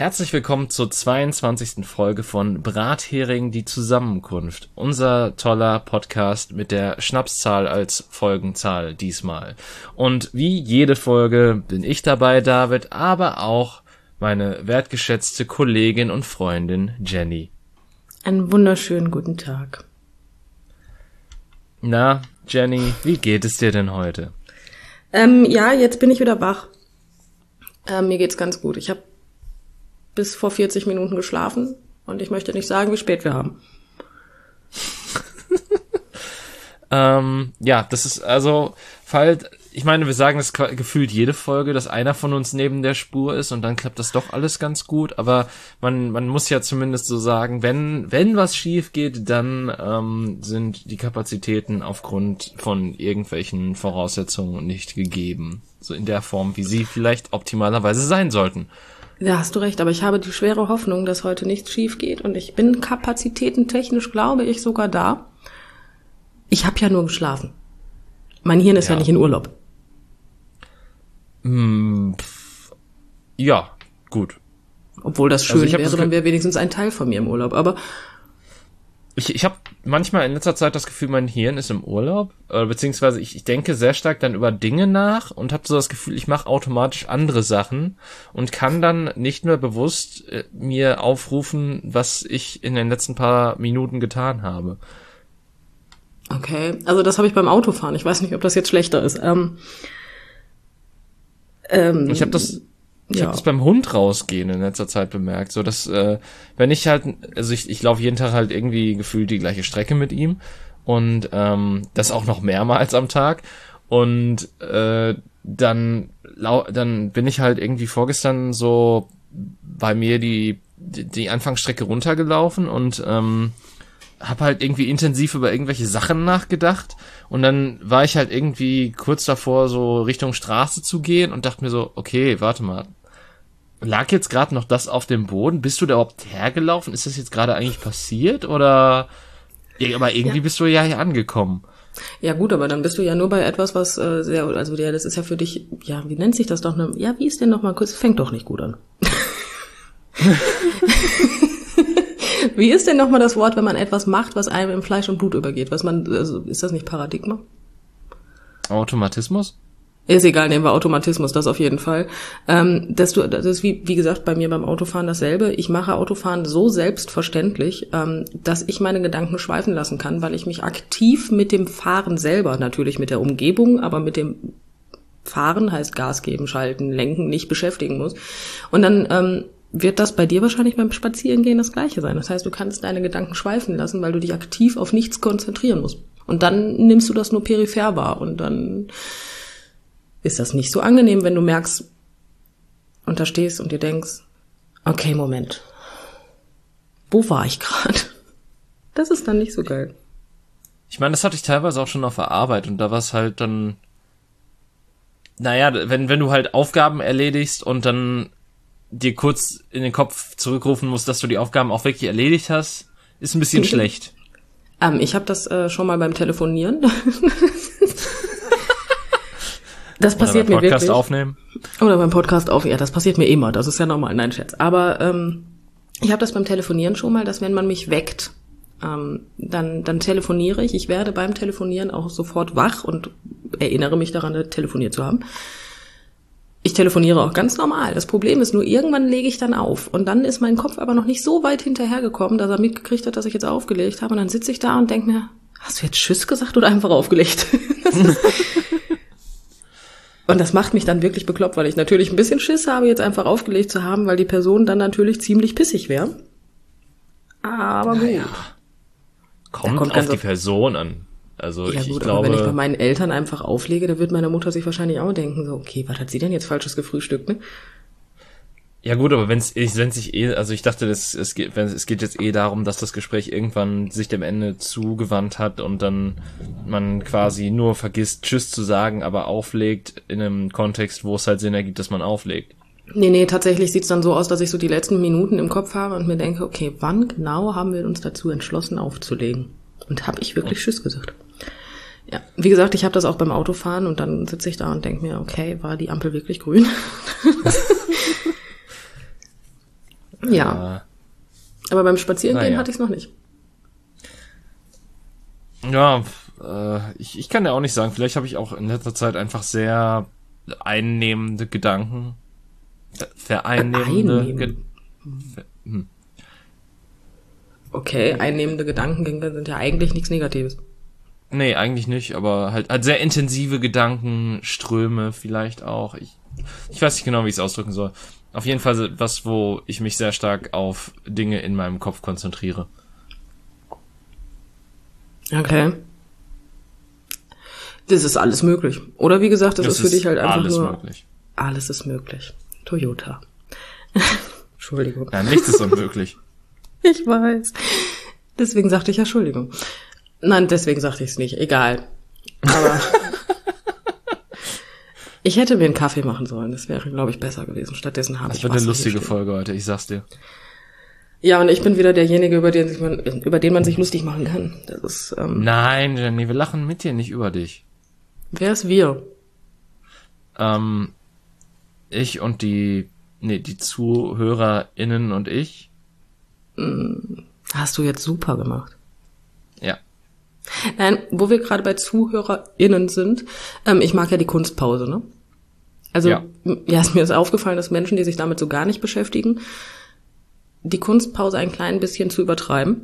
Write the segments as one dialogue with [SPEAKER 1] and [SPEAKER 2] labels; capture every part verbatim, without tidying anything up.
[SPEAKER 1] Herzlich willkommen zur zweiundzwanzigsten Folge von Brathering, die Zusammenkunft. Unser toller Podcast mit der Schnapszahl als Folgenzahl diesmal. Und wie jede Folge bin ich dabei, David, aber auch meine wertgeschätzte Kollegin und Freundin Jenny.
[SPEAKER 2] Einen wunderschönen guten Tag.
[SPEAKER 1] Na, Jenny, wie geht es dir denn heute?
[SPEAKER 2] Ähm, ja, jetzt bin ich wieder wach. Ähm, mir geht's ganz gut. Ich habe bis vor vierzig Minuten geschlafen und ich möchte nicht sagen, wie spät wir haben.
[SPEAKER 1] ähm, ja, das ist also, falls, ich meine, wir sagen das gefühlt jede Folge, dass einer von uns neben der Spur ist und dann klappt das doch alles ganz gut, aber man man muss ja zumindest so sagen, wenn wenn was schief geht, dann ähm, sind die Kapazitäten aufgrund von irgendwelchen Voraussetzungen nicht gegeben, so in der Form, wie sie vielleicht optimalerweise sein sollten.
[SPEAKER 2] Ja, hast du recht, aber ich habe die schwere Hoffnung, dass heute nichts schief geht und ich bin kapazitätentechnisch, glaube ich, sogar da. Ich habe ja nur geschlafen. Mein Hirn ist ja, ja nicht in Urlaub.
[SPEAKER 1] Hm, pff, ja, gut.
[SPEAKER 2] Obwohl das schön
[SPEAKER 1] also
[SPEAKER 2] wäre, dann wäre wenigstens ein Teil von mir im Urlaub, aber
[SPEAKER 1] Ich, ich habe manchmal in letzter Zeit das Gefühl, mein Hirn ist im Urlaub, äh, beziehungsweise ich, ich denke sehr stark dann über Dinge nach und habe so das Gefühl, ich mache automatisch andere Sachen und kann dann nicht mehr bewusst äh, mir aufrufen, was ich in den letzten paar Minuten getan habe.
[SPEAKER 2] Okay, also das habe ich beim Autofahren. Ich weiß nicht, ob das jetzt schlechter ist. Ähm, ähm,
[SPEAKER 1] ich habe das... Ich
[SPEAKER 2] ja.
[SPEAKER 1] habe das beim Hund rausgehen in letzter Zeit bemerkt, so dass äh, wenn ich halt, also ich, ich laufe jeden Tag halt irgendwie gefühlt die gleiche Strecke mit ihm und ähm, das auch noch mehrmals am Tag und äh, dann lau- dann bin ich halt irgendwie vorgestern so bei mir die die, die Anfangsstrecke runtergelaufen und ähm, habe halt irgendwie intensiv über irgendwelche Sachen nachgedacht und dann war ich halt irgendwie kurz davor, so Richtung Straße zu gehen und dachte mir so, okay, warte mal, lag jetzt gerade noch das auf dem Boden? Bist du da überhaupt hergelaufen? Ist das jetzt gerade eigentlich passiert oder? Ja, aber irgendwie ja. Bist du ja hier angekommen.
[SPEAKER 2] Ja gut, aber dann bist du ja nur bei etwas, was äh, sehr, also ja, das ist ja für dich, ja, wie nennt sich das doch? Ne? Ja, wie ist denn noch mal kurz? Fängt doch nicht gut an. Wie ist denn noch mal das Wort, wenn man etwas macht, was einem im Fleisch und Blut übergeht? Was man, also ist das nicht Paradigma?
[SPEAKER 1] Automatismus?
[SPEAKER 2] Ist egal, nehmen wir Automatismus, das auf jeden Fall. Ähm, dass du, das ist wie, wie gesagt, bei mir beim Autofahren dasselbe. Ich mache Autofahren so selbstverständlich, ähm, dass ich meine Gedanken schweifen lassen kann, weil ich mich aktiv mit dem Fahren selber, natürlich mit der Umgebung, aber mit dem Fahren, heißt Gas geben, schalten, lenken, nicht beschäftigen muss. Und dann ähm, wird das bei dir wahrscheinlich beim Spazierengehen das Gleiche sein. Das heißt, du kannst deine Gedanken schweifen lassen, weil du dich aktiv auf nichts konzentrieren musst. Und dann nimmst du das nur peripher wahr und dann ist das nicht so angenehm, wenn du merkst und da stehst und dir denkst, okay, Moment, wo war ich gerade? Das ist dann nicht so geil.
[SPEAKER 1] Ich meine, das hatte ich teilweise auch schon auf der Arbeit und da war es halt dann, naja, wenn, wenn du halt Aufgaben erledigst und dann dir kurz in den Kopf zurückrufen musst, dass du die Aufgaben auch wirklich erledigt hast, ist ein bisschen schlecht.
[SPEAKER 2] Ähm, ich habe das äh, schon mal beim Telefonieren. Das passiert
[SPEAKER 1] Oder beim
[SPEAKER 2] mir
[SPEAKER 1] Podcast
[SPEAKER 2] wirklich.
[SPEAKER 1] aufnehmen.
[SPEAKER 2] Oder beim Podcast aufnehmen. Ja, das passiert mir immer. Das ist ja normal. Nein, Scherz. Aber ähm, ich habe das beim Telefonieren schon mal, dass wenn man mich weckt, ähm, dann dann telefoniere ich. Ich werde beim Telefonieren auch sofort wach und erinnere mich daran, telefoniert zu haben. Ich telefoniere auch ganz normal. Das Problem ist nur, irgendwann lege ich dann auf. Und dann ist mein Kopf aber noch nicht so weit hinterhergekommen, dass er mitgekriegt hat, dass ich jetzt aufgelegt habe. Und dann sitze ich da und denke mir, hast du jetzt Tschüss gesagt oder einfach aufgelegt? Das ist Und das macht mich dann wirklich bekloppt, weil ich natürlich ein bisschen Schiss habe, jetzt einfach aufgelegt zu haben, weil die Person dann natürlich ziemlich pissig wäre. Aber gut.
[SPEAKER 1] Naja. Kommt, kommt auf die Person an. Also
[SPEAKER 2] ja
[SPEAKER 1] ich,
[SPEAKER 2] gut,
[SPEAKER 1] ich
[SPEAKER 2] aber
[SPEAKER 1] glaube,
[SPEAKER 2] wenn ich bei meinen Eltern einfach auflege, da wird meine Mutter sich wahrscheinlich auch denken, so, okay, was hat sie denn jetzt Falsches gefrühstückt, ne?
[SPEAKER 1] Ja gut, aber wenn es wenn sich eh, also ich dachte, das, es geht, wenn, es geht jetzt eh darum, dass das Gespräch irgendwann sich dem Ende zugewandt hat und dann man quasi nur vergisst, Tschüss zu sagen, aber auflegt in einem Kontext, wo es halt Sinn ergibt, dass man auflegt.
[SPEAKER 2] Nee, nee, tatsächlich sieht's dann so aus, dass ich so die letzten Minuten im Kopf habe und mir denke, okay, wann genau haben wir uns dazu entschlossen aufzulegen? Und habe ich wirklich Tschüss gesagt? Ja, wie gesagt, ich habe das auch beim Autofahren und dann sitze ich da und denke mir, okay, war die Ampel wirklich grün? Ja. Äh, Aber beim Spazierengehen
[SPEAKER 1] ja.
[SPEAKER 2] hatte ich es noch nicht.
[SPEAKER 1] Ja, äh, ich, ich kann ja auch nicht sagen. Vielleicht habe ich auch in letzter Zeit einfach sehr einnehmende Gedanken. Vereinnehmende. Ge- Ver- hm.
[SPEAKER 2] Okay, einnehmende Gedankengänge sind ja eigentlich nichts Negatives.
[SPEAKER 1] Nee, eigentlich nicht, aber halt, halt sehr intensive Gedankenströme vielleicht auch. Ich, ich weiß nicht genau, wie ich es ausdrücken soll. Auf jeden Fall was, wo ich mich sehr stark auf Dinge in meinem Kopf konzentriere.
[SPEAKER 2] Okay. Das ist alles möglich. Oder wie gesagt, das, das ist für dich halt einfach
[SPEAKER 1] alles
[SPEAKER 2] nur...
[SPEAKER 1] Möglich.
[SPEAKER 2] Alles ist möglich. Toyota. Entschuldigung.
[SPEAKER 1] Ja, nichts ist unmöglich.
[SPEAKER 2] Ich weiß. Deswegen sagte ich ja Entschuldigung. Nein, deswegen sagte ich es nicht. Egal. Aber ich hätte mir einen Kaffee machen sollen. Das wäre, glaube ich, besser gewesen. Stattdessen habe ich
[SPEAKER 1] Das wird eine lustige Folge heute, ich sag's dir.
[SPEAKER 2] Ja, und ich bin wieder derjenige, über den, sich man, über den man sich lustig machen kann. Das ist, ähm,
[SPEAKER 1] Nein, Jenny, wir lachen mit dir, nicht über dich.
[SPEAKER 2] Wer ist wir?
[SPEAKER 1] Ähm, ich und die, nee, die ZuhörerInnen und ich.
[SPEAKER 2] Hast du jetzt super gemacht.
[SPEAKER 1] Ja.
[SPEAKER 2] Nein, wo wir gerade bei ZuhörerInnen sind, ähm, ich mag ja die Kunstpause, ne? Also, ja. ja, ist mir ist aufgefallen, dass Menschen, die sich damit so gar nicht beschäftigen, die Kunstpause ein klein bisschen zu übertreiben.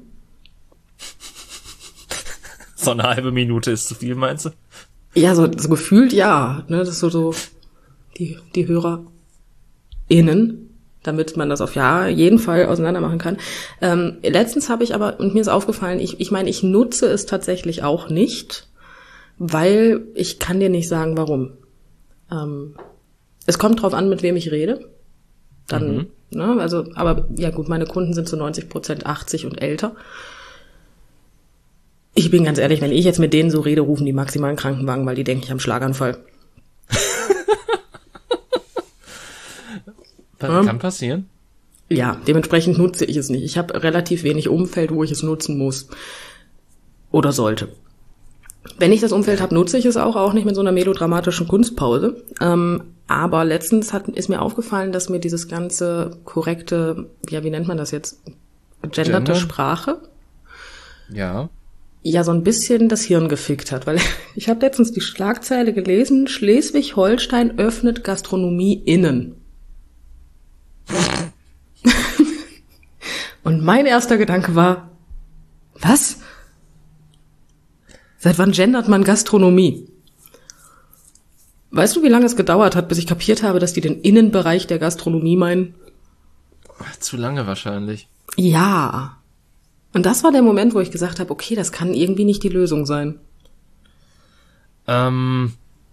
[SPEAKER 1] So eine halbe Minute ist zu viel, meinst du?
[SPEAKER 2] Ja, so, so gefühlt ja, ne, das ist so, so, die, die HörerInnen, damit man das auf ja jeden Fall auseinander machen kann. Ähm, letztens habe ich aber, und mir ist aufgefallen, ich, ich meine, ich nutze es tatsächlich auch nicht, weil ich kann dir nicht sagen, warum. Ähm, es kommt drauf an, mit wem ich rede. Dann, mhm. ne, also, aber ja gut, meine Kunden sind zu neunzig Prozent achtzig und älter. Ich bin ganz ehrlich, wenn ich jetzt mit denen so rede, rufen die maximal einen Krankenwagen, weil die denken, ich habe einen Schlaganfall.
[SPEAKER 1] Das kann passieren.
[SPEAKER 2] Ja, dementsprechend nutze ich es nicht. Ich habe relativ wenig Umfeld, wo ich es nutzen muss oder sollte. Wenn ich das Umfeld habe, nutze ich es auch, auch nicht mit so einer melodramatischen Kunstpause. Ähm, aber letztens hat, ist mir aufgefallen, dass mir dieses ganze korrekte, ja, wie nennt man das jetzt, gegenderte
[SPEAKER 1] Gender?
[SPEAKER 2] Sprache,
[SPEAKER 1] ja,
[SPEAKER 2] ja, so ein bisschen das Hirn gefickt hat. Weil ich habe letztens die Schlagzeile gelesen, Schleswig-Holstein öffnet Gastronomie innen. Und mein erster Gedanke war, was? Seit wann gendert man Gastronomie? Weißt du, wie lange es gedauert hat, bis ich kapiert habe, dass die den Innenbereich der Gastronomie meinen?
[SPEAKER 1] Zu lange wahrscheinlich.
[SPEAKER 2] Ja. Und das war der Moment, wo ich gesagt habe, okay, das kann irgendwie nicht die Lösung sein.
[SPEAKER 1] Ähm,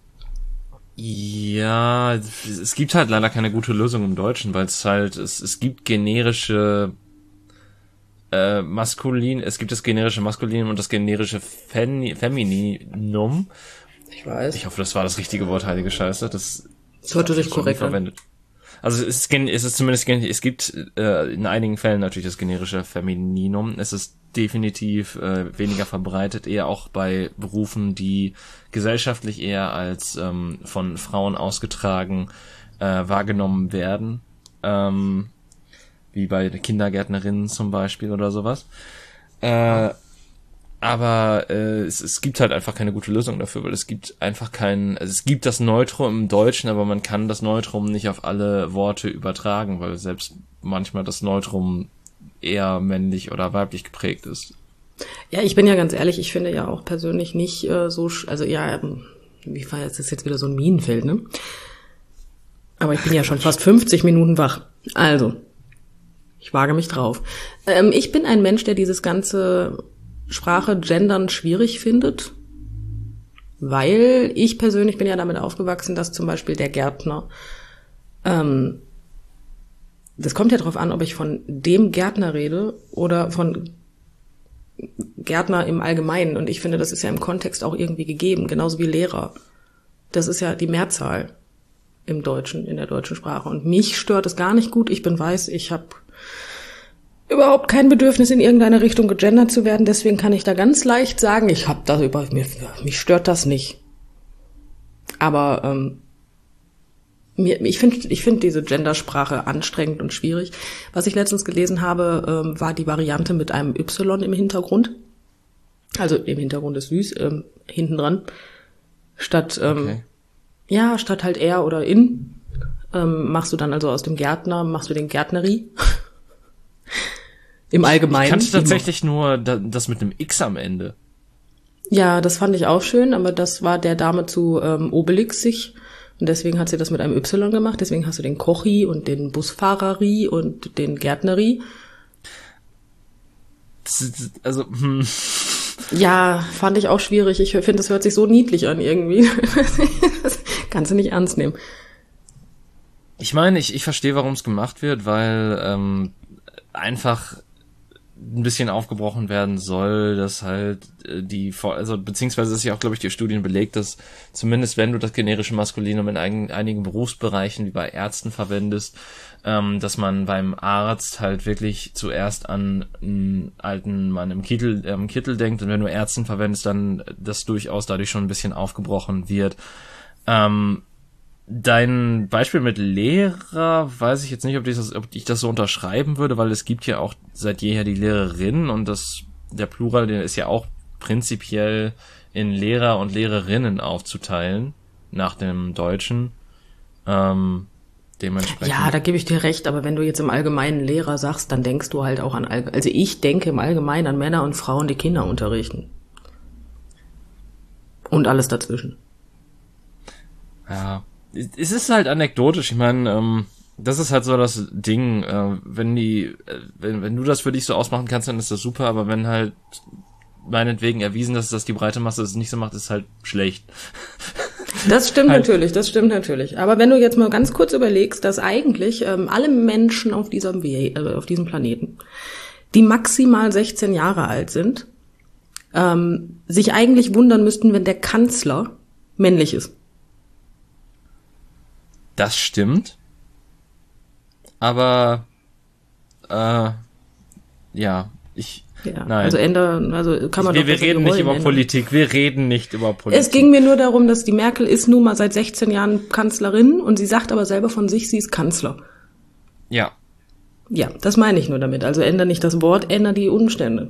[SPEAKER 1] ja, es gibt halt leider keine gute Lösung im Deutschen, weil es halt, es, es gibt generische äh, Maskulin, es gibt das generische Maskulinum und das generische Fen- Femininum.
[SPEAKER 2] Ich weiß.
[SPEAKER 1] Ich hoffe, das war das richtige Wort, heilige Scheiße. Das
[SPEAKER 2] sollte sich korrekt
[SPEAKER 1] verwendet. Also es ist, es ist zumindest, es gibt äh, in einigen Fällen natürlich das generische Femininum. Es ist definitiv äh, weniger verbreitet, eher auch bei Berufen, die gesellschaftlich eher als ähm, von Frauen ausgetragen äh, wahrgenommen werden. Ähm, wie bei Kindergärtnerinnen zum Beispiel oder sowas. Äh, aber äh, es, es gibt halt einfach keine gute Lösung dafür, weil es gibt einfach kein, also es gibt das Neutrum im Deutschen, aber man kann das Neutrum nicht auf alle Worte übertragen, weil selbst manchmal das Neutrum eher männlich oder weiblich geprägt ist.
[SPEAKER 2] Ja, ich bin ja ganz ehrlich, ich finde ja auch persönlich nicht äh, so, sch- also ja, ähm, wie war jetzt, das ist jetzt wieder so ein Minenfeld, ne? Aber ich bin ja schon fast fünfzig Minuten wach. Also, ich wage mich drauf. Ähm, ich bin ein Mensch, der dieses ganze Sprache gendern schwierig findet, weil ich persönlich bin ja damit aufgewachsen, dass zum Beispiel der Gärtner, ähm, das kommt ja drauf an, ob ich von dem Gärtner rede oder von Gärtner im Allgemeinen. Und ich finde, das ist ja im Kontext auch irgendwie gegeben, genauso wie Lehrer. Das ist ja die Mehrzahl im Deutschen, in der deutschen Sprache. Und mich stört es gar nicht gut. Ich bin weiß, ich habe überhaupt kein Bedürfnis, in irgendeine Richtung gegendert zu werden. Deswegen kann ich da ganz leicht sagen, ich habe da über mir, mich stört das nicht. Aber ähm, mir, ich finde ich finde diese Gendersprache anstrengend und schwierig. Was ich letztens gelesen habe, ähm, war die Variante mit einem Y im Hintergrund. Also im Hintergrund ist süß, ähm, hinten dran. Statt, ähm, okay. ja, statt halt er oder in, ähm, machst du dann also aus dem Gärtner, machst du den Gärtnerie. Im Allgemeinen.
[SPEAKER 1] Ich kannte tatsächlich nur das mit einem X am Ende.
[SPEAKER 2] Ja, das fand ich auch schön, aber das war der Dame zu ähm, Obelixig und deswegen hat sie das mit einem Y gemacht. Deswegen hast du den Kochi und den Busfahreri und den Gärtneri.
[SPEAKER 1] Also, hm.
[SPEAKER 2] Ja, fand ich auch schwierig. Ich finde, das hört sich so niedlich an irgendwie. Das kannst du nicht ernst nehmen.
[SPEAKER 1] Ich meine, ich, ich verstehe, warum es gemacht wird, weil ähm, einfach ein bisschen aufgebrochen werden soll, dass halt die, also beziehungsweise ist ja auch, glaube ich, die Studien belegt, dass zumindest wenn du das generische Maskulinum in einigen, einigen Berufsbereichen wie bei Ärzten verwendest, ähm, dass man beim Arzt halt wirklich zuerst an einen alten Mann im Kittel, äh, im Kittel denkt und wenn du Ärzten verwendest, dann das durchaus dadurch schon ein bisschen aufgebrochen wird. Ähm, Dein Beispiel mit Lehrer, weiß ich jetzt nicht, ob ich, das, ob ich das so unterschreiben würde, weil es gibt ja auch seit jeher die Lehrerin und das, der Plural, der ist ja auch prinzipiell in Lehrer und Lehrerinnen aufzuteilen, nach dem Deutschen. Ähm, dementsprechend.
[SPEAKER 2] Ja, da gebe ich dir recht, aber wenn du jetzt im Allgemeinen Lehrer sagst, dann denkst du halt auch an, also ich denke im Allgemeinen an Männer und Frauen, die Kinder unterrichten. Und alles dazwischen.
[SPEAKER 1] Ja. Es ist halt anekdotisch, ich meine, ähm, das ist halt so das Ding, äh, wenn die, äh, wenn, wenn du das für dich so ausmachen kannst, dann ist das super, aber wenn halt meinetwegen erwiesen ist, dass die breite Masse es nicht so macht, ist halt schlecht.
[SPEAKER 2] Das stimmt
[SPEAKER 1] halt.
[SPEAKER 2] natürlich, das stimmt natürlich. Aber wenn du jetzt mal ganz kurz überlegst, dass eigentlich ähm, alle Menschen auf diesem, We- äh, auf diesem Planeten, die maximal sechzehn Jahre alt sind, ähm, sich eigentlich wundern müssten, wenn der Kanzler männlich ist.
[SPEAKER 1] Das stimmt. Aber äh, ja, ich
[SPEAKER 2] ja,
[SPEAKER 1] nein.
[SPEAKER 2] Also ändern, also kann man
[SPEAKER 1] wir,
[SPEAKER 2] doch
[SPEAKER 1] wir reden nicht über
[SPEAKER 2] ändern.
[SPEAKER 1] Politik, wir reden nicht über Politik.
[SPEAKER 2] Es ging mir nur darum, dass die Merkel ist nun mal seit sechzehn Jahren Kanzlerin und sie sagt aber selber von sich, sie ist Kanzler.
[SPEAKER 1] Ja.
[SPEAKER 2] Ja, das meine ich nur damit. Also ändere nicht das Wort, ändere die Umstände.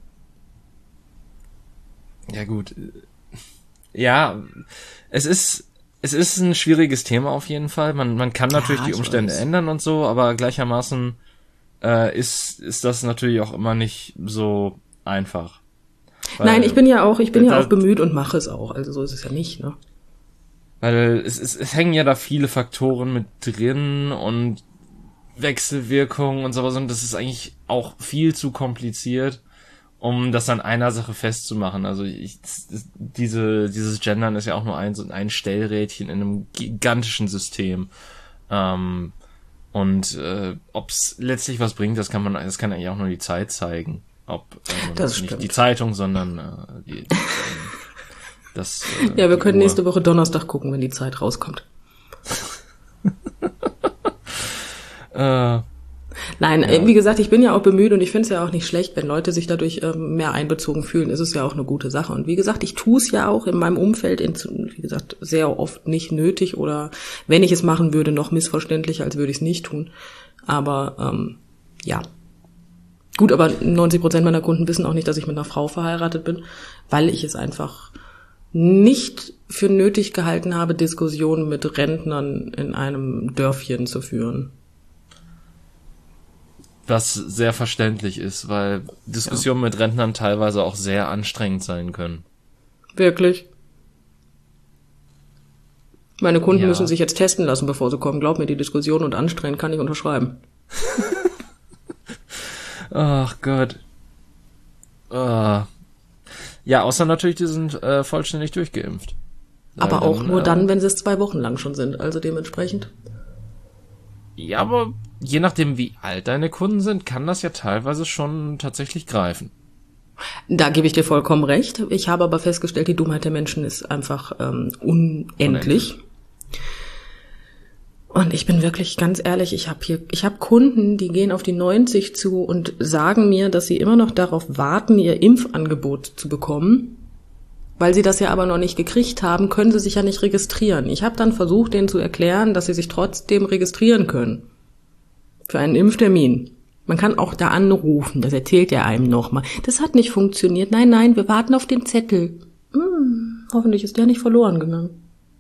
[SPEAKER 1] Ja gut. Ja, es ist Es ist ein schwieriges Thema auf jeden Fall. Man, man kann natürlich ja, die Umstände weiß. ändern und so, aber gleichermaßen äh, ist, ist das natürlich auch immer nicht so einfach. Weil,
[SPEAKER 2] Nein, ich bin ja auch, ich bin
[SPEAKER 1] da,
[SPEAKER 2] ja auch bemüht und mache es auch. Also so ist es ja nicht, ne?
[SPEAKER 1] Weil es, es, es hängen ja da viele Faktoren mit drin und Wechselwirkungen und sowas und das ist eigentlich auch viel zu kompliziert, um das an einer Sache festzumachen. Also ich, diese dieses Gendern ist ja auch nur ein, so ein Stellrädchen in einem gigantischen System. Ähm, und äh, ob es letztlich was bringt, das kann man, das kann eigentlich auch nur die Zeit zeigen. Ob äh,
[SPEAKER 2] das
[SPEAKER 1] nicht
[SPEAKER 2] stimmt.
[SPEAKER 1] die Zeitung, sondern äh, die, die, das. Äh,
[SPEAKER 2] ja, wir können
[SPEAKER 1] Uhr.
[SPEAKER 2] nächste Woche Donnerstag gucken, wenn die Zeit rauskommt.
[SPEAKER 1] äh,
[SPEAKER 2] Nein,
[SPEAKER 1] Ja.
[SPEAKER 2] wie gesagt, ich bin ja auch bemüht und ich finde es ja auch nicht schlecht, wenn Leute sich dadurch ähm, mehr einbezogen fühlen, ist es ja auch eine gute Sache. Und wie gesagt, ich tue es ja auch in meinem Umfeld, in, wie gesagt, sehr oft nicht nötig oder wenn ich es machen würde, noch missverständlicher, als würde ich es nicht tun. Aber ähm, ja, gut, aber neunzig Prozent meiner Kunden wissen auch nicht, dass ich mit einer Frau verheiratet bin, weil ich es einfach nicht für nötig gehalten habe, Diskussionen mit Rentnern in einem Dörfchen zu führen.
[SPEAKER 1] Was sehr verständlich ist, weil Diskussionen ja. mit Rentnern teilweise auch sehr anstrengend sein können.
[SPEAKER 2] Wirklich? Meine Kunden
[SPEAKER 1] Ja.
[SPEAKER 2] müssen sich jetzt testen lassen, bevor sie kommen. Glaub mir, die Diskussion und anstrengend kann ich unterschreiben.
[SPEAKER 1] Ach Gott. Uh. Ja, außer natürlich, die sind äh, vollständig durchgeimpft.
[SPEAKER 2] Aber
[SPEAKER 1] Weil
[SPEAKER 2] auch
[SPEAKER 1] dann,
[SPEAKER 2] nur
[SPEAKER 1] äh,
[SPEAKER 2] dann, wenn sie es zwei Wochen lang schon sind. Also dementsprechend.
[SPEAKER 1] Ja, aber je nachdem, wie alt deine Kunden sind, kann das ja teilweise schon tatsächlich greifen.
[SPEAKER 2] Da gebe ich dir vollkommen recht. Ich habe aber festgestellt, die Dummheit der Menschen ist einfach ähm, unendlich. unendlich. Und ich bin wirklich ganz ehrlich, ich habe hier, ich habe Kunden, die gehen auf die neunzig zu und sagen mir, dass sie immer noch darauf warten, ihr Impfangebot zu bekommen. Weil sie das ja aber noch nicht gekriegt haben, können sie sich ja nicht registrieren. Ich habe dann versucht, denen zu erklären, dass sie sich trotzdem registrieren können. Für einen Impftermin. Man kann auch da anrufen, das erzählt er einem nochmal. Das hat nicht funktioniert. Nein, nein, wir warten auf den Zettel. Hm, hoffentlich ist der nicht verloren gegangen.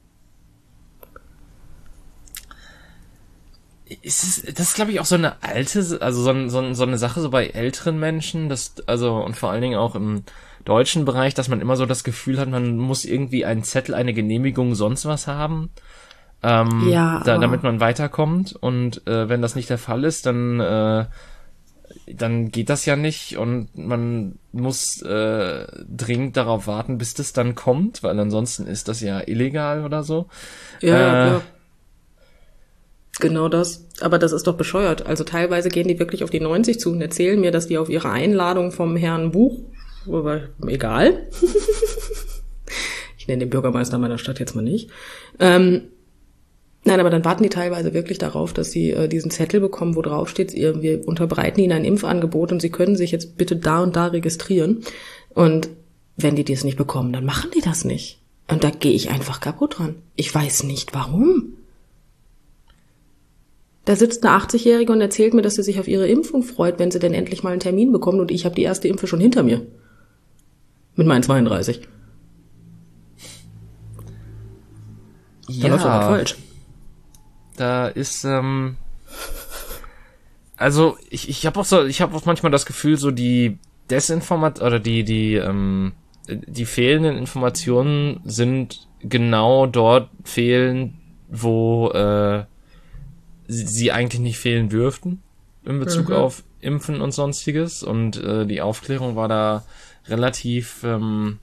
[SPEAKER 1] Ist es, das ist, glaube ich, auch so eine alte, also so, ein, so, ein, so eine Sache so bei älteren Menschen, das, also und vor allen Dingen auch im deutschen Bereich, dass man immer so das Gefühl hat, man muss irgendwie einen Zettel, eine Genehmigung, sonst was haben, ähm,
[SPEAKER 2] ja,
[SPEAKER 1] da, damit man weiterkommt. Und äh, wenn das nicht der Fall ist, dann äh, dann geht das ja nicht und man muss äh, dringend darauf warten, bis das dann kommt, weil ansonsten ist das ja illegal oder so.
[SPEAKER 2] Ja,
[SPEAKER 1] äh,
[SPEAKER 2] klar. Genau das. Aber das ist doch bescheuert. Also teilweise gehen die wirklich auf die neunzig zu und erzählen mir, dass die auf ihre Einladung vom Herrn Buch, aber egal. Ich nenne den Bürgermeister meiner Stadt jetzt mal nicht. Ähm, nein, aber dann warten die teilweise wirklich darauf, dass sie äh, diesen Zettel bekommen, wo drauf steht, ihr, wir unterbreiten ihnen ein Impfangebot und sie können sich jetzt bitte da und da registrieren. Und wenn die das nicht bekommen, dann machen die das nicht. Und da gehe ich einfach kaputt dran. Ich weiß nicht, warum. Da sitzt eine achtzigjährige und erzählt mir, dass sie sich auf ihre Impfung freut, wenn sie denn endlich mal einen Termin bekommt. Und ich habe die erste Impfe schon hinter mir. Mit meinen zweiunddreißig.
[SPEAKER 1] Ja,
[SPEAKER 2] da läuft doch was falsch.
[SPEAKER 1] Da ist, ähm, also ich, ich habe auch so, ich habe auch manchmal das Gefühl, so die Desinformation oder die, die, ähm, die fehlenden Informationen sind genau dort fehlen, wo äh, sie eigentlich nicht fehlen dürften in Bezug mhm. auf Impfen und Sonstiges. Und äh, die Aufklärung war da relativ ähm,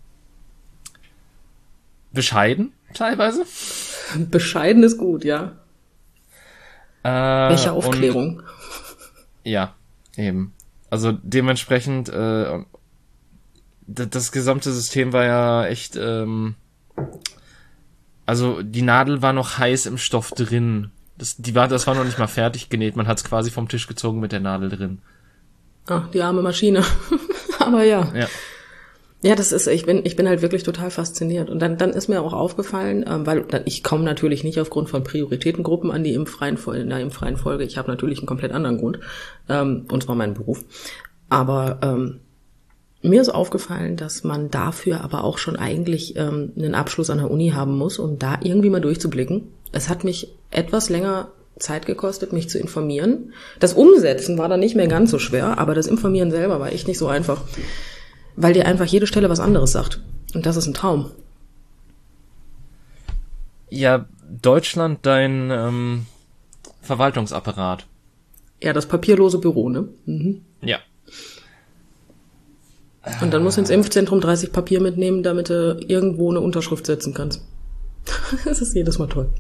[SPEAKER 1] bescheiden, teilweise.
[SPEAKER 2] Bescheiden ist gut, ja.
[SPEAKER 1] Äh,
[SPEAKER 2] Welche Aufklärung?
[SPEAKER 1] Und, ja, eben. Also dementsprechend, äh, das, das gesamte System war ja echt, ähm, also die Nadel war noch heiß im Stoff drin. Das, die war, das war noch nicht mal fertig genäht. Man hat es quasi vom Tisch gezogen mit der Nadel drin.
[SPEAKER 2] Ah, die arme Maschine. Aber ja.
[SPEAKER 1] Ja.
[SPEAKER 2] Ja, das ist, ich bin, ich bin halt wirklich total fasziniert. Und dann, dann ist mir auch aufgefallen, ähm, weil ich komme natürlich nicht aufgrund von Prioritätengruppen an die impffreien Folge, in der impffreien Folge. Ich habe natürlich einen komplett anderen Grund, ähm, und zwar meinen Beruf. Aber ähm, mir ist aufgefallen, dass man dafür aber auch schon eigentlich ähm, einen Abschluss an der Uni haben muss, um da irgendwie mal durchzublicken. Es hat mich etwas länger Zeit gekostet, mich zu informieren. Das Umsetzen war dann nicht mehr ganz so schwer, aber das Informieren selber war echt nicht so einfach. Weil dir einfach jede Stelle was anderes sagt. Und das ist ein Traum.
[SPEAKER 1] Ja, Deutschland, dein ähm, Verwaltungsapparat.
[SPEAKER 2] Ja, das papierlose Büro, ne? Mhm.
[SPEAKER 1] Ja.
[SPEAKER 2] Und dann musst du ins Impfzentrum dreißig Papier mitnehmen, damit du irgendwo eine Unterschrift setzen kannst. Das ist jedes Mal toll.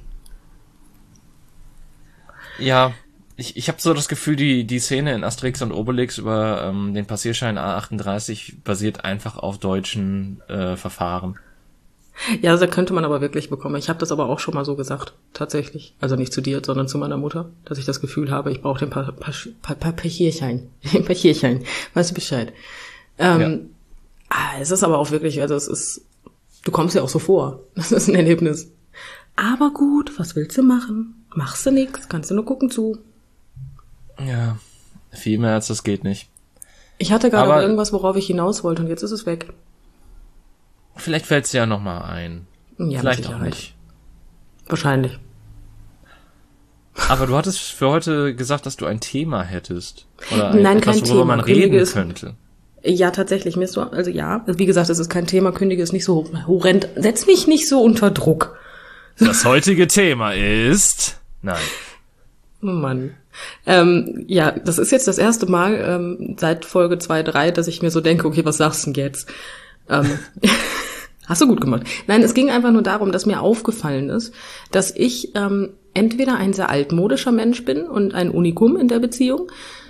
[SPEAKER 1] Ja, ich, ich habe so das Gefühl, die die Szene in Asterix und Obelix über ähm, den Passierschein A achtunddreißig basiert einfach auf deutschen äh, Verfahren.
[SPEAKER 2] Ja, also könnte man aber wirklich bekommen. Ich habe das aber auch schon mal so gesagt, tatsächlich. Also nicht zu dir, sondern zu meiner Mutter, dass ich das Gefühl habe, ich brauche den pa- pa- pa- pa- Passierschein. Den Passierschein. Weißt du Bescheid? Ähm, ja. ah, es ist aber auch wirklich, also es ist, du kommst ja auch so vor. Das ist ein Erlebnis. Aber gut, was willst du machen? Machst du nix, kannst du nur gucken zu.
[SPEAKER 1] Ja, viel mehr als das geht nicht.
[SPEAKER 2] Ich hatte gerade aber irgendwas, worauf ich hinaus wollte und jetzt ist es weg.
[SPEAKER 1] Vielleicht fällt's dir ja nochmal ein.
[SPEAKER 2] Ja,
[SPEAKER 1] vielleicht auch nicht.
[SPEAKER 2] Wahrscheinlich.
[SPEAKER 1] Aber du hattest für heute gesagt, dass du ein Thema hättest. Oder
[SPEAKER 2] ein, Nein,
[SPEAKER 1] etwas,
[SPEAKER 2] kein
[SPEAKER 1] worüber
[SPEAKER 2] Thema.
[SPEAKER 1] man reden
[SPEAKER 2] ist,
[SPEAKER 1] könnte.
[SPEAKER 2] Ja, tatsächlich. Mir ist so, also ja, wie gesagt, es ist kein Thema. Kündige ist nicht so horrend. Setz mich nicht so unter Druck.
[SPEAKER 1] Das heutige Thema ist... Nein.
[SPEAKER 2] Oh Mann. Ähm, ja, das ist jetzt das erste Mal ähm, seit Folge zwei, drei, dass ich mir so denke, okay, was sagst du denn jetzt? Ähm, hast du gut gemacht. Nein, es ging einfach nur darum, dass mir aufgefallen ist, dass ich ähm, entweder ein sehr altmodischer Mensch bin und ein Unikum in der Beziehung,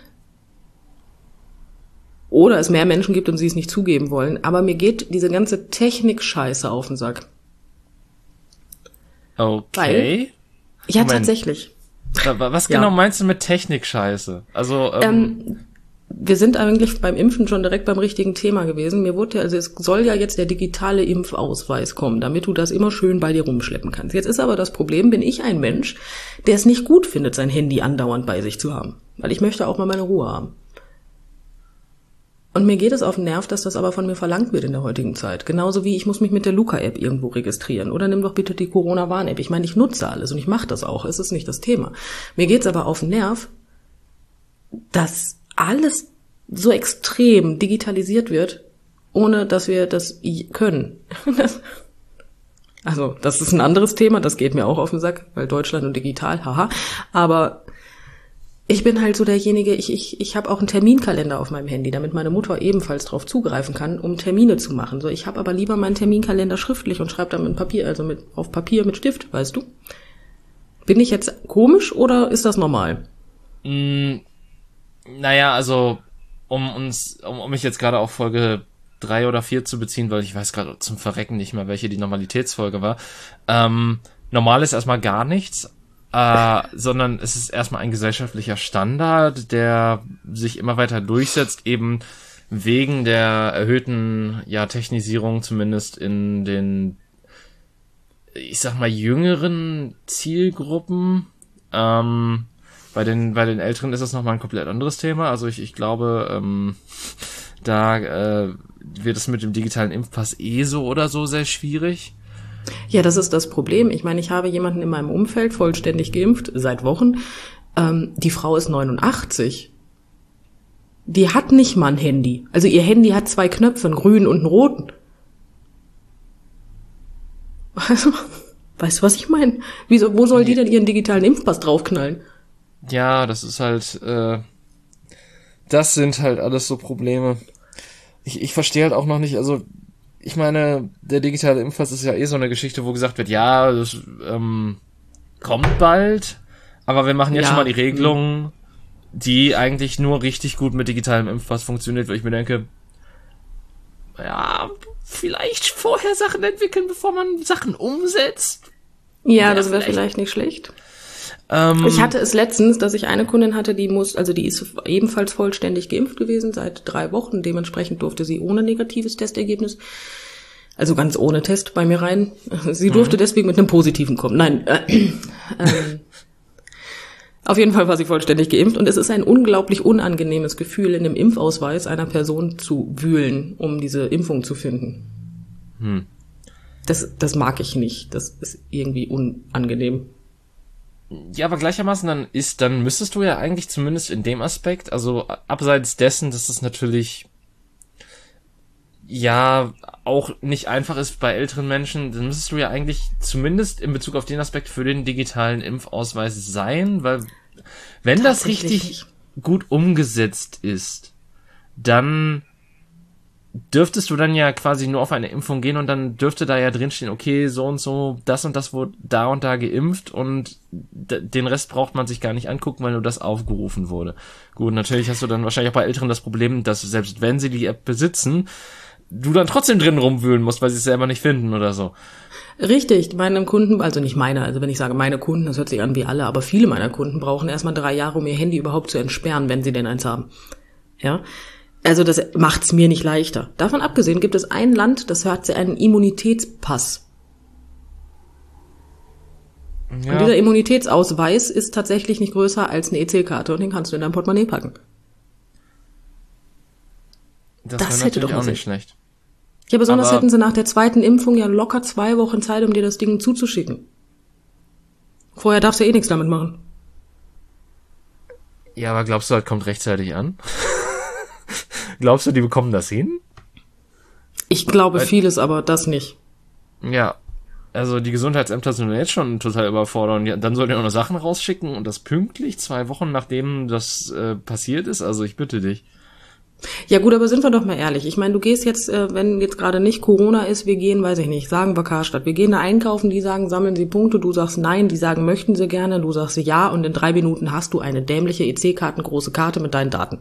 [SPEAKER 2] oder es mehr Menschen gibt und sie es nicht zugeben wollen. Aber mir geht diese ganze Technik-Scheiße auf den Sack.
[SPEAKER 1] Okay.
[SPEAKER 2] Weil, ja,
[SPEAKER 1] Moment.
[SPEAKER 2] tatsächlich.
[SPEAKER 1] Was genau ja. meinst du mit Technik-Scheiße? Also ähm,
[SPEAKER 2] ähm, wir sind eigentlich beim Impfen schon direkt beim richtigen Thema gewesen. Mir wurde ja, also es soll ja jetzt der digitale Impfausweis kommen, damit du das immer schön bei dir rumschleppen kannst. Jetzt ist aber das Problem, bin ich ein Mensch, der es nicht gut findet, sein Handy andauernd bei sich zu haben. Weil ich möchte auch mal meine Ruhe haben. Und mir geht es auf den Nerv, dass das aber von mir verlangt wird in der heutigen Zeit. Genauso wie ich muss mich mit der Luca-App irgendwo registrieren. Oder nimm doch bitte die Corona-Warn-App. Ich meine, ich nutze alles und ich mache das auch. Es ist nicht das Thema. Mir geht es aber auf den Nerv, dass alles so extrem digitalisiert wird, ohne dass wir das können. Das, also, das ist ein anderes Thema. Das geht mir auch auf den Sack, weil Deutschland und digital, haha. Aber ich bin halt so derjenige, ich ich ich habe auch einen Terminkalender auf meinem Handy, damit meine Mutter ebenfalls drauf zugreifen kann, um Termine zu machen. So, ich habe aber lieber meinen Terminkalender schriftlich und schreibe dann mit Papier, also mit auf Papier mit Stift, weißt du? Bin ich jetzt komisch oder ist das normal?
[SPEAKER 1] Mm, naja, also um uns, um, um mich jetzt gerade auf Folge drei oder vier zu beziehen, weil ich weiß gerade zum Verrecken nicht mehr, welche die Normalitätsfolge war. Ähm, normal ist erstmal gar nichts. Äh, sondern es ist erstmal ein gesellschaftlicher Standard, der sich immer weiter durchsetzt, eben wegen der erhöhten ja, Technisierung, zumindest in den, ich sag mal, jüngeren Zielgruppen. Ähm, bei den bei den Älteren ist das nochmal ein komplett anderes Thema. Also ich, ich glaube, ähm, da äh, wird es mit dem digitalen Impfpass eh so oder so sehr schwierig.
[SPEAKER 2] Ja, das ist das Problem. Ich meine, ich habe jemanden in meinem Umfeld vollständig geimpft, seit Wochen. Ähm, die Frau ist neunundachtzig. Die hat nicht mal ein Handy. Also ihr Handy hat zwei Knöpfe, einen grünen und einen roten. Also, weißt du, was ich meine? Wieso, wo soll die denn ihren digitalen Impfpass draufknallen?
[SPEAKER 1] Ja, das ist halt, äh, das sind halt alles so Probleme. Ich, ich verstehe halt auch noch nicht, also ich meine, der digitale Impfpass ist ja eh so eine Geschichte, wo gesagt wird, ja, das ähm, kommt bald, aber wir machen jetzt ja schon mal die Regelung, die eigentlich nur richtig gut mit digitalem Impfpass funktioniert, weil ich mir denke, ja, vielleicht vorher Sachen entwickeln, bevor man Sachen umsetzt.
[SPEAKER 2] Ja, ja das wäre vielleicht. vielleicht nicht schlecht. Ähm, ich hatte es letztens, dass ich eine Kundin hatte, die muss, also die ist ebenfalls vollständig geimpft gewesen seit drei Wochen. Dementsprechend durfte sie ohne negatives Testergebnis, also ganz ohne Test bei mir rein. Sie durfte mhm. deswegen mit einem positiven kommen. Nein, äh, äh, auf jeden Fall war sie vollständig geimpft und es ist ein unglaublich unangenehmes Gefühl, in dem Impfausweis einer Person zu wühlen, um diese Impfung zu finden. Hm. Das, das mag ich nicht. Das ist irgendwie unangenehm.
[SPEAKER 1] Ja, aber gleichermaßen dann ist, dann müsstest du ja eigentlich zumindest in dem Aspekt, also abseits dessen, dass es natürlich ja auch nicht einfach ist bei älteren Menschen, dann müsstest du ja eigentlich zumindest in Bezug auf den Aspekt für den digitalen Impfausweis sein, weil wenn das richtig gut umgesetzt ist, dann dürftest du dann ja quasi nur auf eine Impfung gehen und dann dürfte da ja drinstehen, okay, so und so, das und das wurde da und da geimpft und d- den Rest braucht man sich gar nicht angucken, weil nur das aufgerufen wurde. Gut, natürlich hast du dann wahrscheinlich auch bei Älteren das Problem, dass selbst wenn sie die App besitzen, du dann trotzdem drin rumwühlen musst, weil sie es selber nicht finden oder so.
[SPEAKER 2] Richtig, meine Kunden, also nicht meine, also wenn ich sage meine Kunden, das hört sich an wie alle, aber viele meiner Kunden brauchen erstmal drei Jahre, um ihr Handy überhaupt zu entsperren, wenn sie denn eins haben. Ja. Also das macht's mir nicht leichter. Davon abgesehen gibt es ein Land, das hat einen Immunitätspass. Ja. Und dieser Immunitätsausweis ist tatsächlich nicht größer als eine E C-Karte und den kannst du in dein Portemonnaie packen.
[SPEAKER 1] Das, das hätte doch auch nicht schlecht.
[SPEAKER 2] Ja, besonders aber hätten sie nach der zweiten Impfung ja locker zwei Wochen Zeit, um dir das Ding zuzuschicken. Vorher darfst du eh nichts damit machen.
[SPEAKER 1] Ja, aber glaubst du, das kommt rechtzeitig an? Glaubst du, die bekommen das hin?
[SPEAKER 2] Ich glaube Weil, vieles, aber das nicht.
[SPEAKER 1] Ja, also die Gesundheitsämter sind jetzt schon total überfordert und dann sollen die auch noch Sachen rausschicken und das pünktlich zwei Wochen nachdem das äh, passiert ist. Also ich bitte dich.
[SPEAKER 2] Ja gut, aber sind wir doch mal ehrlich. Ich meine, du gehst jetzt, äh, wenn jetzt gerade nicht Corona ist, wir gehen, weiß ich nicht, sagen wir Karstadt. Wir gehen da einkaufen, die sagen, sammeln Sie Punkte, du sagst nein, die sagen, möchten Sie gerne, du sagst ja und in drei Minuten hast du eine dämliche E C-Karten, große Karte mit deinen Daten.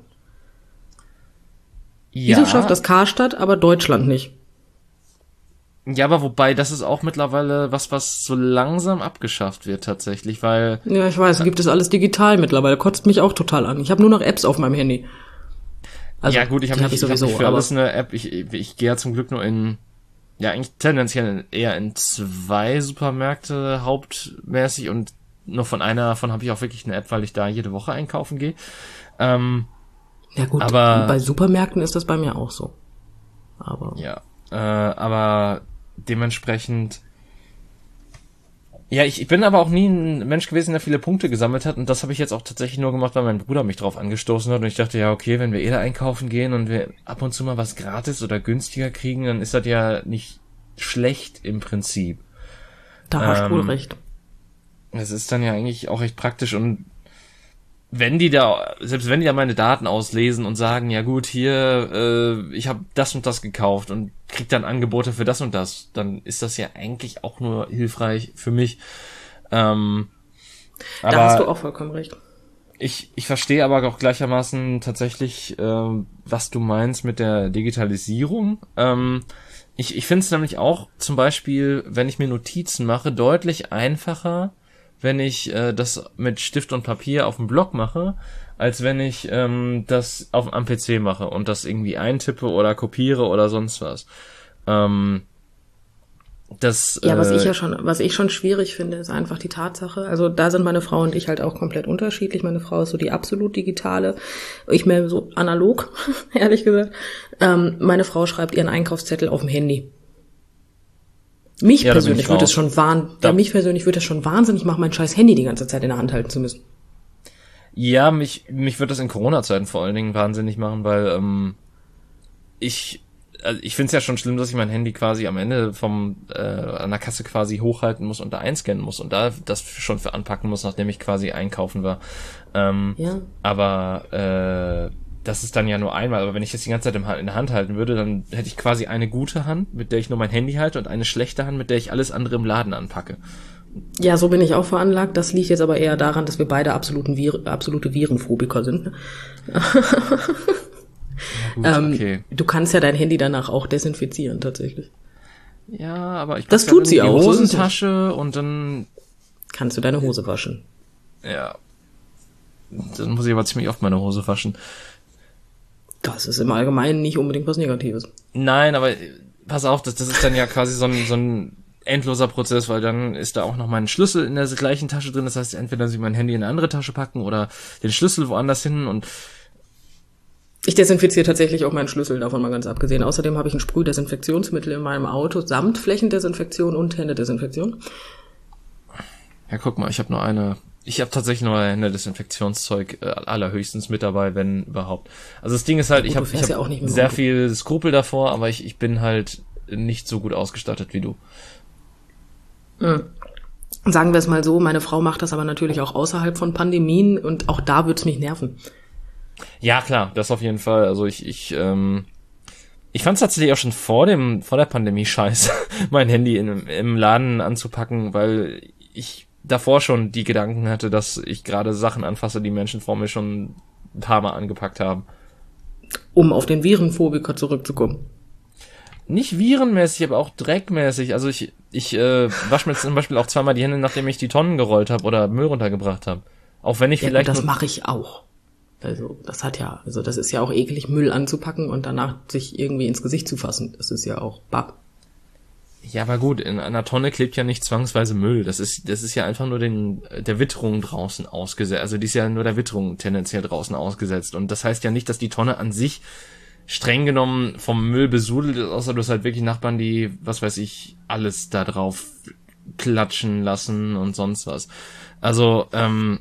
[SPEAKER 2] Ja. Wieso schafft das Karstadt, aber Deutschland nicht?
[SPEAKER 1] Ja, aber wobei, das ist auch mittlerweile was, was so langsam abgeschafft wird tatsächlich, weil...
[SPEAKER 2] Ja, ich weiß, gibt es alles digital mittlerweile, kotzt mich auch total an. Ich habe nur noch Apps auf meinem Handy.
[SPEAKER 1] Also, ja gut, ich habe
[SPEAKER 2] hab
[SPEAKER 1] nicht,
[SPEAKER 2] ich sowieso,
[SPEAKER 1] ich hab nicht für alles eine App. Ich, ich, ich gehe ja zum Glück nur in, ja eigentlich tendenziell eher in zwei Supermärkte hauptmäßig und nur von einer davon habe ich auch wirklich eine App, weil ich da jede Woche einkaufen gehe. Ähm,
[SPEAKER 2] ja gut,
[SPEAKER 1] aber
[SPEAKER 2] bei Supermärkten ist das bei mir auch so. Aber
[SPEAKER 1] ja, äh, aber dementsprechend. Ja, ich, ich bin aber auch nie ein Mensch gewesen, der viele Punkte gesammelt hat und das habe ich jetzt auch tatsächlich nur gemacht, weil mein Bruder mich drauf angestoßen hat und ich dachte, ja okay, wenn wir eh da einkaufen gehen und wir ab und zu mal was gratis oder günstiger kriegen, dann ist das ja nicht schlecht im Prinzip.
[SPEAKER 2] Da hast du wohl recht.
[SPEAKER 1] Es ist dann ja eigentlich auch recht praktisch und wenn die da, selbst wenn die da meine Daten auslesen und sagen, ja gut, hier, äh, ich habe das und das gekauft und krieg dann Angebote für das und das, dann ist das ja eigentlich auch nur hilfreich für mich. Ähm, aber
[SPEAKER 2] da hast du auch vollkommen recht.
[SPEAKER 1] Ich, ich verstehe aber auch gleichermaßen tatsächlich, äh, was du meinst mit der Digitalisierung. Ähm, ich ich finde es nämlich auch zum Beispiel, wenn ich mir Notizen mache, deutlich einfacher, wenn ich äh, das mit Stift und Papier auf dem Blog mache, als wenn ich ähm, das auf am P C mache und das irgendwie eintippe oder kopiere oder sonst was. Ähm, das,
[SPEAKER 2] ja, was
[SPEAKER 1] äh,
[SPEAKER 2] ich ja schon, was ich schon schwierig finde, ist einfach die Tatsache. Also da sind meine Frau und ich halt auch komplett unterschiedlich. Meine Frau ist so die absolut digitale, ich mehr so analog, ehrlich gesagt. Ähm, meine Frau schreibt ihren Einkaufszettel auf dem Handy. Mich
[SPEAKER 1] ja,
[SPEAKER 2] persönlich würde es schon wahn, ja, mich persönlich würde es schon wahnsinnig machen, mein scheiß Handy die ganze Zeit in der Hand halten zu müssen.
[SPEAKER 1] Ja, mich mich wird das in Corona-Zeiten vor allen Dingen wahnsinnig machen, weil ähm, ich also ich finde es ja schon schlimm, dass ich mein Handy quasi am Ende vom äh, an der Kasse quasi hochhalten muss und da einscannen muss und da das schon für anpacken muss, nachdem ich quasi einkaufen war. Ähm,
[SPEAKER 2] ja.
[SPEAKER 1] Aber äh, das ist dann ja nur einmal. Aber wenn ich das die ganze Zeit in der Hand halten würde, dann hätte ich quasi eine gute Hand, mit der ich nur mein Handy halte und eine schlechte Hand, mit der ich alles andere im Laden anpacke.
[SPEAKER 2] Ja, so bin ich auch veranlagt. Das liegt jetzt aber eher daran, dass wir beide absoluten Vir- absolute Virenphobiker sind.
[SPEAKER 1] Ja, gut,
[SPEAKER 2] ähm,
[SPEAKER 1] okay.
[SPEAKER 2] Du kannst ja dein Handy danach auch desinfizieren, tatsächlich.
[SPEAKER 1] Ja, aber ich
[SPEAKER 2] das tut sie
[SPEAKER 1] in die
[SPEAKER 2] auch.
[SPEAKER 1] Hosentasche und dann
[SPEAKER 2] kannst du deine Hose waschen.
[SPEAKER 1] Ja. Dann muss ich aber ziemlich oft meine Hose waschen.
[SPEAKER 2] Das ist im Allgemeinen nicht unbedingt was Negatives.
[SPEAKER 1] Nein, aber pass auf, das, das ist dann ja quasi so ein, so ein endloser Prozess, weil dann ist da auch noch mein Schlüssel in der gleichen Tasche drin. Das heißt, entweder muss ich mein Handy in eine andere Tasche packen oder den Schlüssel woanders hin und
[SPEAKER 2] ich desinfiziere tatsächlich auch meinen Schlüssel, davon mal ganz abgesehen. Außerdem habe ich ein Sprühdesinfektionsmittel in meinem Auto, samt Flächendesinfektion und Händedesinfektion.
[SPEAKER 1] Ja, guck mal, ich habe nur eine... Ich habe tatsächlich nur Händedesinfektionszeug äh, allerhöchstens mit dabei, wenn überhaupt. Also das Ding ist halt, ja, gut, ich habe hab ja sehr viel Skrupel davor, aber ich, ich bin halt nicht so gut ausgestattet wie du.
[SPEAKER 2] Mhm. Sagen wir es mal so, meine Frau macht das aber natürlich auch außerhalb von Pandemien und auch da wird's mich nerven.
[SPEAKER 1] Ja, klar, das auf jeden Fall. Also ich, ich, ähm, ich fand es tatsächlich auch schon vor dem, vor der Pandemie scheiße, mein Handy in, im Laden anzupacken, weil ich davor schon die Gedanken hatte, dass ich gerade Sachen anfasse, die Menschen vor mir schon ein paar Mal angepackt haben.
[SPEAKER 2] Um auf den Virenphobiker zurückzukommen.
[SPEAKER 1] Nicht virenmäßig, aber auch dreckmäßig. Also ich, ich äh, wasche mir zum Beispiel auch zweimal die Hände, nachdem ich die Tonnen gerollt habe oder Müll runtergebracht habe. Auch wenn ich
[SPEAKER 2] ja,
[SPEAKER 1] vielleicht.
[SPEAKER 2] Und das mache ich auch. Also das hat ja, also das ist ja auch eklig, Müll anzupacken und danach sich irgendwie ins Gesicht zu fassen. Das ist ja auch bab.
[SPEAKER 1] Ja, aber gut, in einer Tonne klebt ja nicht zwangsweise Müll. Das ist, das ist ja einfach nur den, der Witterung draußen ausgesetzt. Also die ist ja nur der Witterung tendenziell draußen ausgesetzt. Und das heißt ja nicht, dass die Tonne an sich streng genommen vom Müll besudelt ist, außer du hast halt wirklich Nachbarn, die, was weiß ich, alles da drauf klatschen lassen und sonst was. Also, ähm,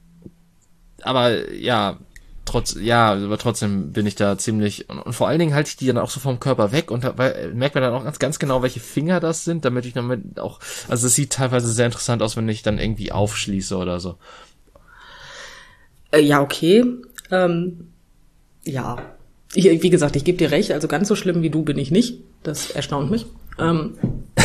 [SPEAKER 1] aber ja, trotz, ja, aber trotzdem bin ich da ziemlich, und, und vor allen Dingen halte ich die dann auch so vom Körper weg und weil, merkt man dann auch ganz, ganz genau, welche Finger das sind, damit ich damit auch, also es sieht teilweise sehr interessant aus, wenn ich dann irgendwie aufschließe oder so.
[SPEAKER 2] Äh, ja, okay, ähm, ja, ich, wie gesagt, ich gebe dir recht, also ganz so schlimm wie du bin ich nicht, das erstaunt mich, ähm,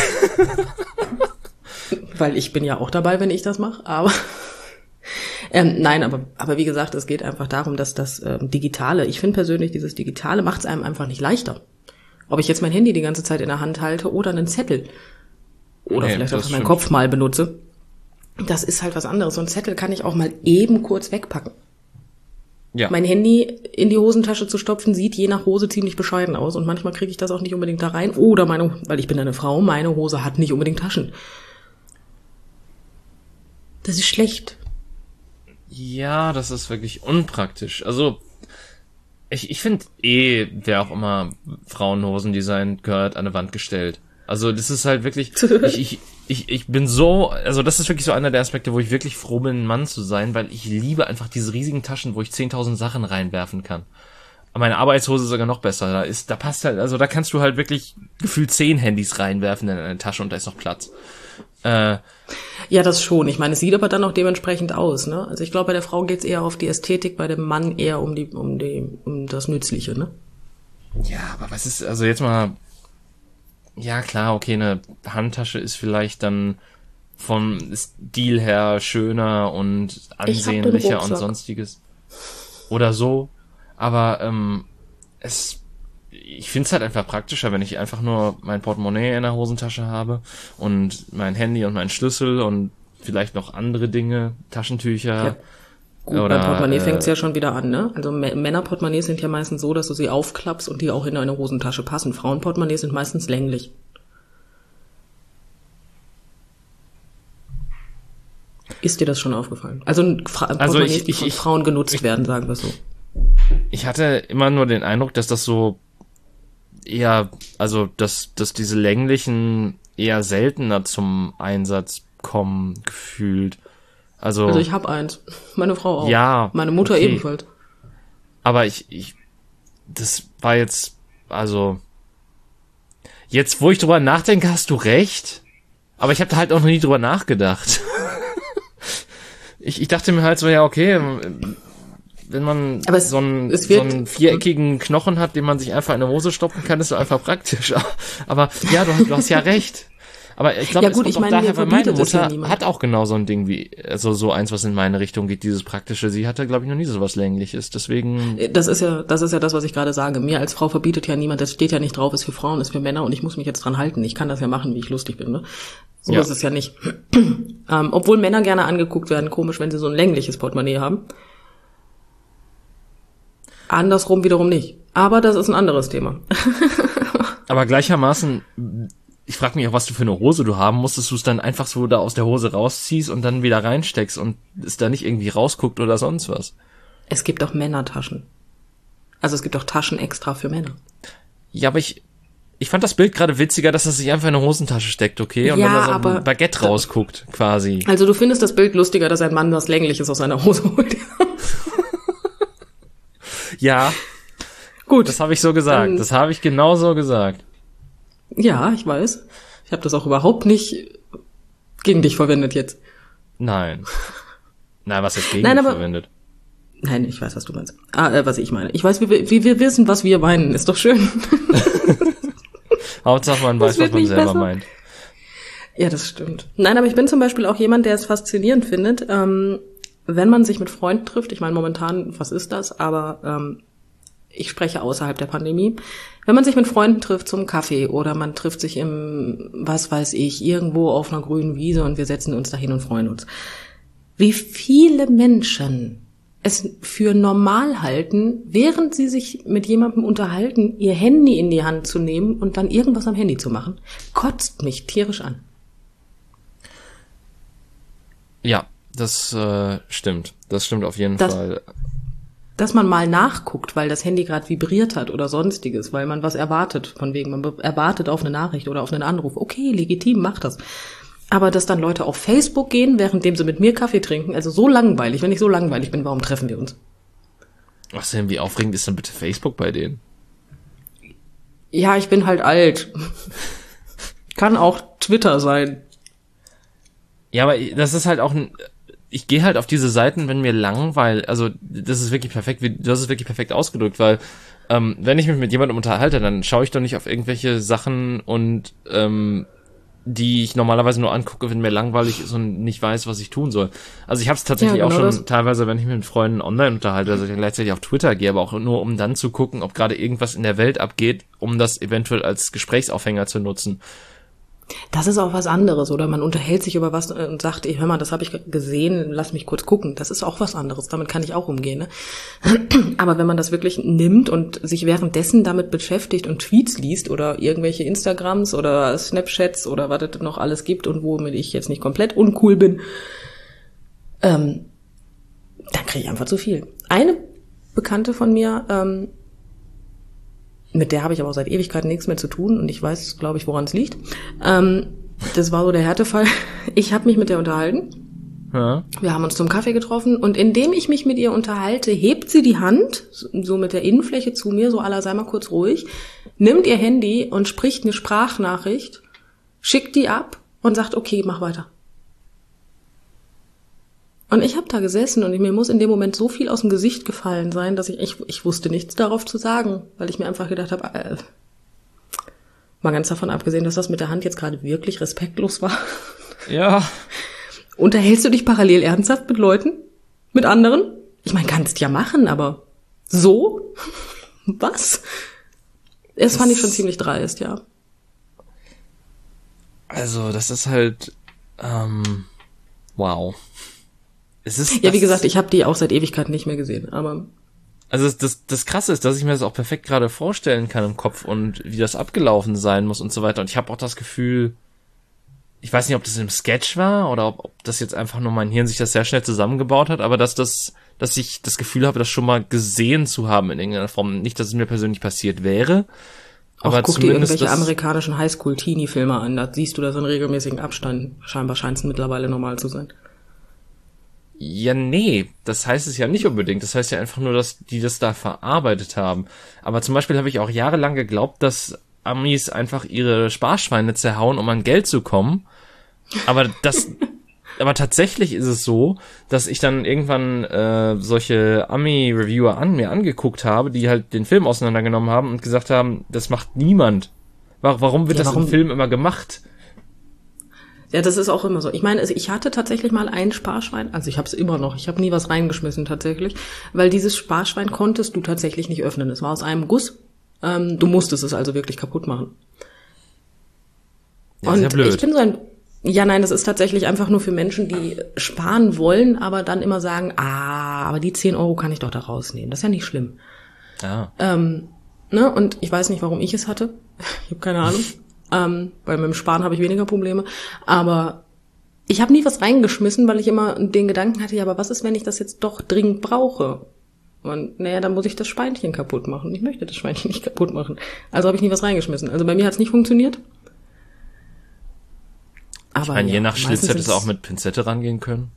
[SPEAKER 2] weil ich bin ja auch dabei, wenn ich das mache, aber Ähm, nein, aber aber wie gesagt, es geht einfach darum, dass das ähm, Digitale, ich finde persönlich, dieses Digitale macht es einem einfach nicht leichter. Ob ich jetzt mein Handy die ganze Zeit in der Hand halte oder einen Zettel oder nee, vielleicht auch meinen Kopf mal benutze, das ist halt was anderes. So einen Zettel kann ich auch mal eben kurz wegpacken.
[SPEAKER 1] Ja.
[SPEAKER 2] Mein Handy in die Hosentasche zu stopfen, sieht je nach Hose ziemlich bescheiden aus. Und manchmal kriege ich das auch nicht unbedingt da rein. Oder meine, weil ich bin eine Frau, meine Hose hat nicht unbedingt Taschen. Das ist schlecht.
[SPEAKER 1] Ja, das ist wirklich unpraktisch. Also, ich, ich finde eh, wer auch immer Frauenhosen designt, gehört an eine Wand gestellt. Also, das ist halt wirklich, ich, ich, ich, ich bin so, also das ist wirklich so einer der Aspekte, wo ich wirklich froh bin, ein Mann zu sein, weil ich liebe einfach diese riesigen Taschen, wo ich zehntausend Sachen reinwerfen kann. Aber meine Arbeitshose ist sogar noch besser. Da ist, da passt halt, also da kannst du halt wirklich gefühlt zehn Handys reinwerfen in eine Tasche und da ist noch Platz. Äh,
[SPEAKER 2] Ja, das schon. Ich meine, es sieht aber dann auch dementsprechend aus, ne? Also ich glaube, bei der Frau geht's eher auf die Ästhetik, bei dem Mann eher um die, um die, um das Nützliche, ne?
[SPEAKER 1] Ja, aber was ist, also jetzt mal, ja klar, okay, eine Handtasche ist vielleicht dann vom Stil her schöner und ansehnlicher und sonstiges. Oder so. Aber ähm, es, ich find's halt einfach praktischer, wenn ich einfach nur mein Portemonnaie in der Hosentasche habe und mein Handy und mein Schlüssel und vielleicht noch andere Dinge, Taschentücher.
[SPEAKER 2] Ja. Gut,
[SPEAKER 1] oder,
[SPEAKER 2] beim Portemonnaie
[SPEAKER 1] äh,
[SPEAKER 2] fängt's ja schon wieder an, ne? Also M- Männerportemonnaies sind ja meistens so, dass du sie aufklappst und die auch in eine Hosentasche passen. Frauenportemonnaies sind meistens länglich. Ist dir das schon aufgefallen? Also Fra-
[SPEAKER 1] Also
[SPEAKER 2] Portemonnaies,
[SPEAKER 1] ich-
[SPEAKER 2] die
[SPEAKER 1] ich-
[SPEAKER 2] von
[SPEAKER 1] ich-
[SPEAKER 2] Frauen genutzt
[SPEAKER 1] ich-
[SPEAKER 2] werden, sagen wir so.
[SPEAKER 1] Ich hatte immer nur den Eindruck, dass das so eher, also dass, dass diese länglichen eher seltener zum Einsatz kommen, gefühlt. Also,
[SPEAKER 2] Also ich habe eins. Meine Frau auch.
[SPEAKER 1] Ja,
[SPEAKER 2] Meine Mutter
[SPEAKER 1] okay.
[SPEAKER 2] ebenfalls.
[SPEAKER 1] aber ich, ich, das war jetzt, also, jetzt, wo ich drüber nachdenke, hast du recht. Aber ich habe da halt auch noch nie drüber nachgedacht. ich, ich dachte mir halt so, ja, okay, wenn man
[SPEAKER 2] Aber es-
[SPEAKER 1] so, einen,
[SPEAKER 2] es
[SPEAKER 1] so
[SPEAKER 2] wird-
[SPEAKER 1] einen viereckigen Knochen hat, den man sich einfach in eine Hose stopfen kann, ist so einfach praktisch. Aber ja, du, hast- du hast ja recht. Aber ich glaube,
[SPEAKER 2] Ja
[SPEAKER 1] es
[SPEAKER 2] gut,
[SPEAKER 1] kommt
[SPEAKER 2] ich
[SPEAKER 1] auch
[SPEAKER 2] meine,
[SPEAKER 1] daher,
[SPEAKER 2] mir
[SPEAKER 1] weil meine
[SPEAKER 2] verbietet es ja
[SPEAKER 1] Mutter
[SPEAKER 2] niemand.
[SPEAKER 1] hat auch genau so ein Ding wie, also so eins, was in meine Richtung geht, dieses Praktische. Sie hatte, glaube ich, noch nie so was Längliches. Deswegen,
[SPEAKER 2] Das ist ja, das ist ja das, was ich gerade sage. Mir als Frau verbietet ja niemand, das steht ja nicht drauf, ist für Frauen, ist für Männer und ich muss mich jetzt dran halten. Ich kann das ja machen, wie ich lustig bin, ne? So
[SPEAKER 1] Ja.
[SPEAKER 2] ist es ja nicht. ähm, obwohl Männer gerne angeguckt werden, komisch, wenn sie so ein längliches Portemonnaie haben. Andersrum wiederum nicht. Aber das ist ein anderes Thema.
[SPEAKER 1] aber gleichermaßen, ich frage mich auch, was du für eine Hose du haben musst, dass du es dann einfach so da aus der Hose rausziehst und dann wieder reinsteckst und es da nicht irgendwie rausguckt oder sonst was.
[SPEAKER 2] Es gibt auch Männertaschen. Also es gibt auch Taschen extra für Männer.
[SPEAKER 1] Ja, aber ich, ich fand das Bild gerade witziger, dass er sich einfach in eine Hosentasche steckt, okay? Und
[SPEAKER 2] Ja,
[SPEAKER 1] dann da so
[SPEAKER 2] aber-
[SPEAKER 1] ein Baguette rausguckt, quasi.
[SPEAKER 2] Also du findest das Bild lustiger, dass ein Mann was Längliches aus seiner Hose holt.
[SPEAKER 1] Ja,
[SPEAKER 2] Gut.
[SPEAKER 1] das habe ich so gesagt.
[SPEAKER 2] Ähm,
[SPEAKER 1] Das habe ich genau so gesagt.
[SPEAKER 2] Ja, ich weiß. Ich habe das auch überhaupt nicht gegen dich verwendet jetzt.
[SPEAKER 1] Nein. Na, was jetzt gegen
[SPEAKER 2] Nein,
[SPEAKER 1] mich
[SPEAKER 2] aber-
[SPEAKER 1] verwendet.
[SPEAKER 2] Nein, ich weiß, was du meinst. Ah, äh, was ich meine. Ich weiß, wie wir, wie wir wissen, was wir meinen. Ist doch schön.
[SPEAKER 1] Hauptsache man
[SPEAKER 2] Das
[SPEAKER 1] weiß,
[SPEAKER 2] wird
[SPEAKER 1] was man
[SPEAKER 2] nicht
[SPEAKER 1] selber
[SPEAKER 2] besser.
[SPEAKER 1] meint.
[SPEAKER 2] Ja, das stimmt. Nein, aber ich bin zum Beispiel auch jemand, der es faszinierend findet, ähm, wenn man sich mit Freunden trifft. Ich meine, momentan, was ist das? Aber ähm, ich spreche außerhalb der Pandemie. Wenn man sich mit Freunden trifft zum Kaffee oder man trifft sich im, was weiß ich, irgendwo auf einer grünen Wiese und wir setzen uns dahin und freuen uns. Wie viele Menschen es für normal halten, während sie sich mit jemandem unterhalten, ihr Handy in die Hand zu nehmen und dann irgendwas am Handy zu machen, kotzt mich tierisch an.
[SPEAKER 1] Ja, das äh, stimmt. Das stimmt auf jeden
[SPEAKER 2] Das-
[SPEAKER 1] Fall.
[SPEAKER 2] Dass man mal nachguckt, weil das Handy gerade vibriert hat oder sonstiges, weil man was erwartet, von wegen, man be- erwartet auf eine Nachricht oder auf einen Anruf. Okay, legitim, macht das. Aber dass dann Leute auf Facebook gehen, währenddem sie mit mir Kaffee trinken, also so langweilig, wenn ich so langweilig bin, warum treffen wir uns?
[SPEAKER 1] Was denn, wie aufregend ist denn bitte Facebook bei denen?
[SPEAKER 2] Ja, ich bin halt alt. Kann auch Twitter sein.
[SPEAKER 1] Ja, aber das ist halt auch ein, ich gehe halt auf diese Seiten, wenn mir langweilt, also das ist wirklich perfekt, wie- du hast es wirklich perfekt ausgedrückt, weil ähm, wenn ich mich mit jemandem unterhalte, dann schaue ich doch nicht auf irgendwelche Sachen und ähm, die ich normalerweise nur angucke, wenn mir langweilig ist und nicht weiß, was ich tun soll. Also ich habe es tatsächlich
[SPEAKER 2] Ja,
[SPEAKER 1] auch
[SPEAKER 2] genau
[SPEAKER 1] schon
[SPEAKER 2] das.
[SPEAKER 1] teilweise, wenn ich mich mit Freunden online unterhalte, also ich dann gleichzeitig auf Twitter gehe, aber auch nur um dann zu gucken, ob gerade irgendwas in der Welt abgeht, um das eventuell als Gesprächsaufhänger zu nutzen.
[SPEAKER 2] Das ist auch was anderes. Oder man unterhält sich über was und sagt, ey, hör mal, das habe ich gesehen, lass mich kurz gucken. Das ist auch was anderes. Damit kann ich auch umgehen. Ne? Aber wenn man das wirklich nimmt und sich währenddessen damit beschäftigt und Tweets liest oder irgendwelche Instagrams oder Snapchats oder was es noch alles gibt und womit ich jetzt nicht komplett uncool bin, ähm, dann kriege ich einfach zu viel. Eine Bekannte von mir, ähm, mit der habe ich aber seit Ewigkeiten nichts mehr zu tun und ich weiß, glaube ich, woran es liegt. Ähm, das war so der Härtefall. Ich habe mich mit der unterhalten. Ja. Wir haben uns zum Kaffee getroffen und indem ich mich mit ihr unterhalte, hebt sie die Hand, so mit der Innenfläche zu mir, so aller sei mal kurz ruhig, nimmt ihr Handy und spricht eine Sprachnachricht, schickt die ab und sagt, okay, mach weiter. Und ich habe da gesessen und mir muss in dem Moment so viel aus dem Gesicht gefallen sein, dass ich, ich, ich wusste nichts darauf zu sagen, weil ich mir einfach gedacht habe, äh, mal ganz davon abgesehen, dass das mit der Hand jetzt gerade wirklich respektlos war.
[SPEAKER 1] Ja.
[SPEAKER 2] Unterhältst du dich parallel ernsthaft mit Leuten? Mit anderen? Ich meine, kannst ja machen, aber so? Was? Das, das fand ich schon ziemlich dreist, ja.
[SPEAKER 1] Also, das ist halt, ähm, wow. Es ist,
[SPEAKER 2] ja, wie gesagt, ich habe die auch seit Ewigkeiten nicht mehr gesehen, aber...
[SPEAKER 1] Also das, das Krasse ist, dass ich mir das auch perfekt gerade vorstellen kann im Kopf und wie das abgelaufen sein muss und so weiter. Und ich habe auch das Gefühl, ich weiß nicht, ob das im Sketch war oder ob, ob das jetzt einfach nur mein Hirn sich das sehr schnell zusammengebaut hat, aber dass das, dass ich das Gefühl habe, das schon mal gesehen zu haben in irgendeiner Form. Nicht, dass es mir persönlich passiert wäre, aber
[SPEAKER 2] auch guck dir
[SPEAKER 1] zumindest
[SPEAKER 2] irgendwelche
[SPEAKER 1] das,
[SPEAKER 2] amerikanischen Highschool-Teenie-Filme an, da siehst du das in regelmäßigen Abstand. Scheinbar scheint es mittlerweile normal zu sein.
[SPEAKER 1] Ja, nee, das heißt es ja nicht unbedingt. Das heißt ja einfach nur, dass die das da verarbeitet haben. Aber zum Beispiel habe ich auch jahrelang geglaubt, dass Amis einfach ihre Sparschweine zerhauen, um an Geld zu kommen. Aber das, aber tatsächlich ist es so, dass ich dann irgendwann äh, solche Ami-Reviewer an mir angeguckt habe, die halt den Film auseinandergenommen haben und gesagt haben, das macht niemand. Warum wird ja, das warum? im Film immer gemacht?
[SPEAKER 2] Ja, das ist auch immer so. Ich meine, ich hatte tatsächlich mal ein Sparschwein, also ich habe es immer noch, ich habe nie was reingeschmissen tatsächlich, weil dieses Sparschwein konntest du tatsächlich nicht öffnen. Es war aus einem Guss, ähm, du musstest es also wirklich kaputt machen.
[SPEAKER 1] Ja, und ist ja blöd.
[SPEAKER 2] Ich bin so ein, ja nein, das ist tatsächlich einfach nur für Menschen, die sparen wollen, aber dann immer sagen, ah, aber die zehn Euro kann ich doch da rausnehmen, das ist ja nicht schlimm.
[SPEAKER 1] Ja.
[SPEAKER 2] Ähm, ne, und ich weiß nicht, warum ich es hatte, ich habe keine Ahnung. Ähm, weil mit dem Sparen habe ich weniger Probleme. Aber ich habe nie was reingeschmissen, weil ich immer den Gedanken hatte, ja, aber was ist, wenn ich das jetzt doch dringend brauche? Und naja, dann muss ich das Schweinchen kaputt machen. Ich möchte das Schweinchen nicht kaputt machen. Also habe ich nie was reingeschmissen. Also bei mir hat es nicht funktioniert.
[SPEAKER 1] Aber ich meine, ja, je nach Schlitz hätte es auch mit Pinzette rangehen können.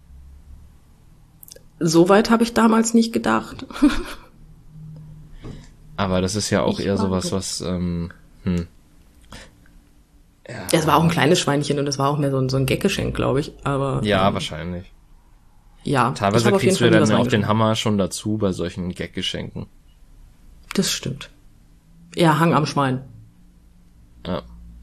[SPEAKER 2] So weit habe ich damals nicht gedacht.
[SPEAKER 1] Aber das ist ja auch ich eher sowas, was... Ähm, hm.
[SPEAKER 2] Ja, es war auch ein kleines Schweinchen und es war auch mehr so ein, so ein Gaggeschenk, glaube ich. Aber
[SPEAKER 1] ja,
[SPEAKER 2] ähm,
[SPEAKER 1] wahrscheinlich.
[SPEAKER 2] Ja.
[SPEAKER 1] Teilweise kriegst du ja dann auch den Hammer schon dazu bei solchen Gaggeschenken.
[SPEAKER 2] Das stimmt. Ja, Hang am Schwein.
[SPEAKER 1] Ja.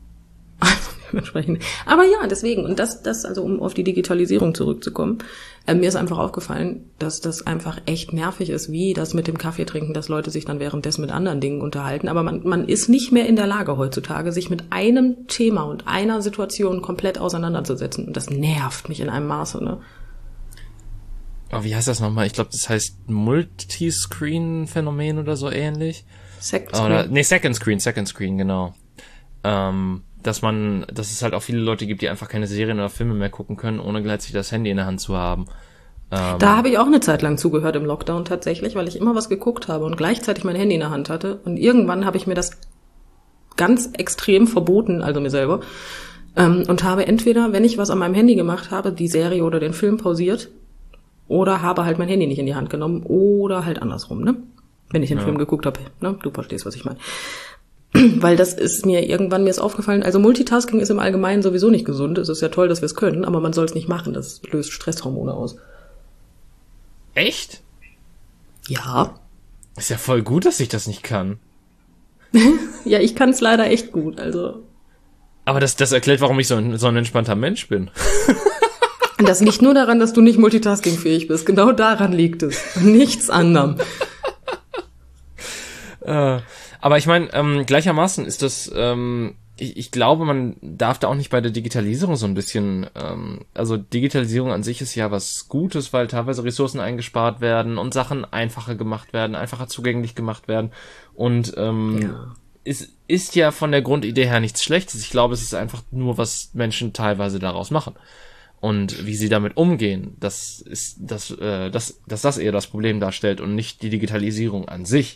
[SPEAKER 2] Aber ja, deswegen, und das, das, also um auf die Digitalisierung zurückzukommen, äh, mir ist einfach aufgefallen, dass das einfach echt nervig ist, wie das mit dem Kaffee trinken, dass Leute sich dann währenddessen mit anderen Dingen unterhalten. Aber man, man ist nicht mehr in der Lage heutzutage, sich mit einem Thema und einer Situation komplett auseinanderzusetzen. Und das nervt mich in einem Maße, ne?
[SPEAKER 1] Oh, wie heißt das nochmal? Ich glaube, das heißt Multiscreen-Phänomen oder so ähnlich.
[SPEAKER 2] Second Screen.
[SPEAKER 1] Oder, nee, Second Screen, Second Screen, genau. Ähm, dass man, dass es halt auch viele Leute gibt, die einfach keine Serien oder Filme mehr gucken können, ohne gleichzeitig das Handy in der Hand zu haben. Ähm,
[SPEAKER 2] da habe ich auch eine Zeit lang zugehört im Lockdown tatsächlich, weil ich immer was geguckt habe und gleichzeitig mein Handy in der Hand hatte. Und irgendwann habe ich mir das ganz extrem verboten, also mir selber, ähm, und habe entweder, wenn ich was an meinem Handy gemacht habe, die Serie oder den Film pausiert, oder habe halt mein Handy nicht in die Hand genommen, oder halt andersrum, ne? Wenn ich den ja. Film geguckt habe, ne? Du verstehst, was ich meine. Weil das ist mir irgendwann, mir ist aufgefallen, also Multitasking ist im Allgemeinen sowieso nicht gesund. Es ist ja toll, dass wir es können, aber man soll es nicht machen. Das löst Stresshormone aus.
[SPEAKER 1] Echt?
[SPEAKER 2] Ja.
[SPEAKER 1] Ist ja voll gut, dass ich das nicht kann.
[SPEAKER 2] Ja, ich kann es leider echt gut, also.
[SPEAKER 1] Aber das, das erklärt, warum ich so ein, so ein entspannter Mensch bin.
[SPEAKER 2] Das liegt nur daran, dass du nicht multitaskingfähig bist. Genau daran liegt es. Nichts anderem.
[SPEAKER 1] äh, aber ich meine, ähm, gleichermaßen ist das, ähm, ich, ich glaube, man darf da auch nicht bei der Digitalisierung so ein bisschen, ähm, also Digitalisierung an sich ist ja was Gutes, weil teilweise Ressourcen eingespart werden und Sachen einfacher gemacht werden, einfacher zugänglich gemacht werden und ähm,
[SPEAKER 2] Ja.
[SPEAKER 1] es ist ja von der Grundidee her nichts Schlechtes. Ich glaube, es ist einfach nur, was Menschen teilweise daraus machen. Und wie sie damit umgehen, das ist, das, äh, das, dass das eher das Problem darstellt und nicht die Digitalisierung an sich.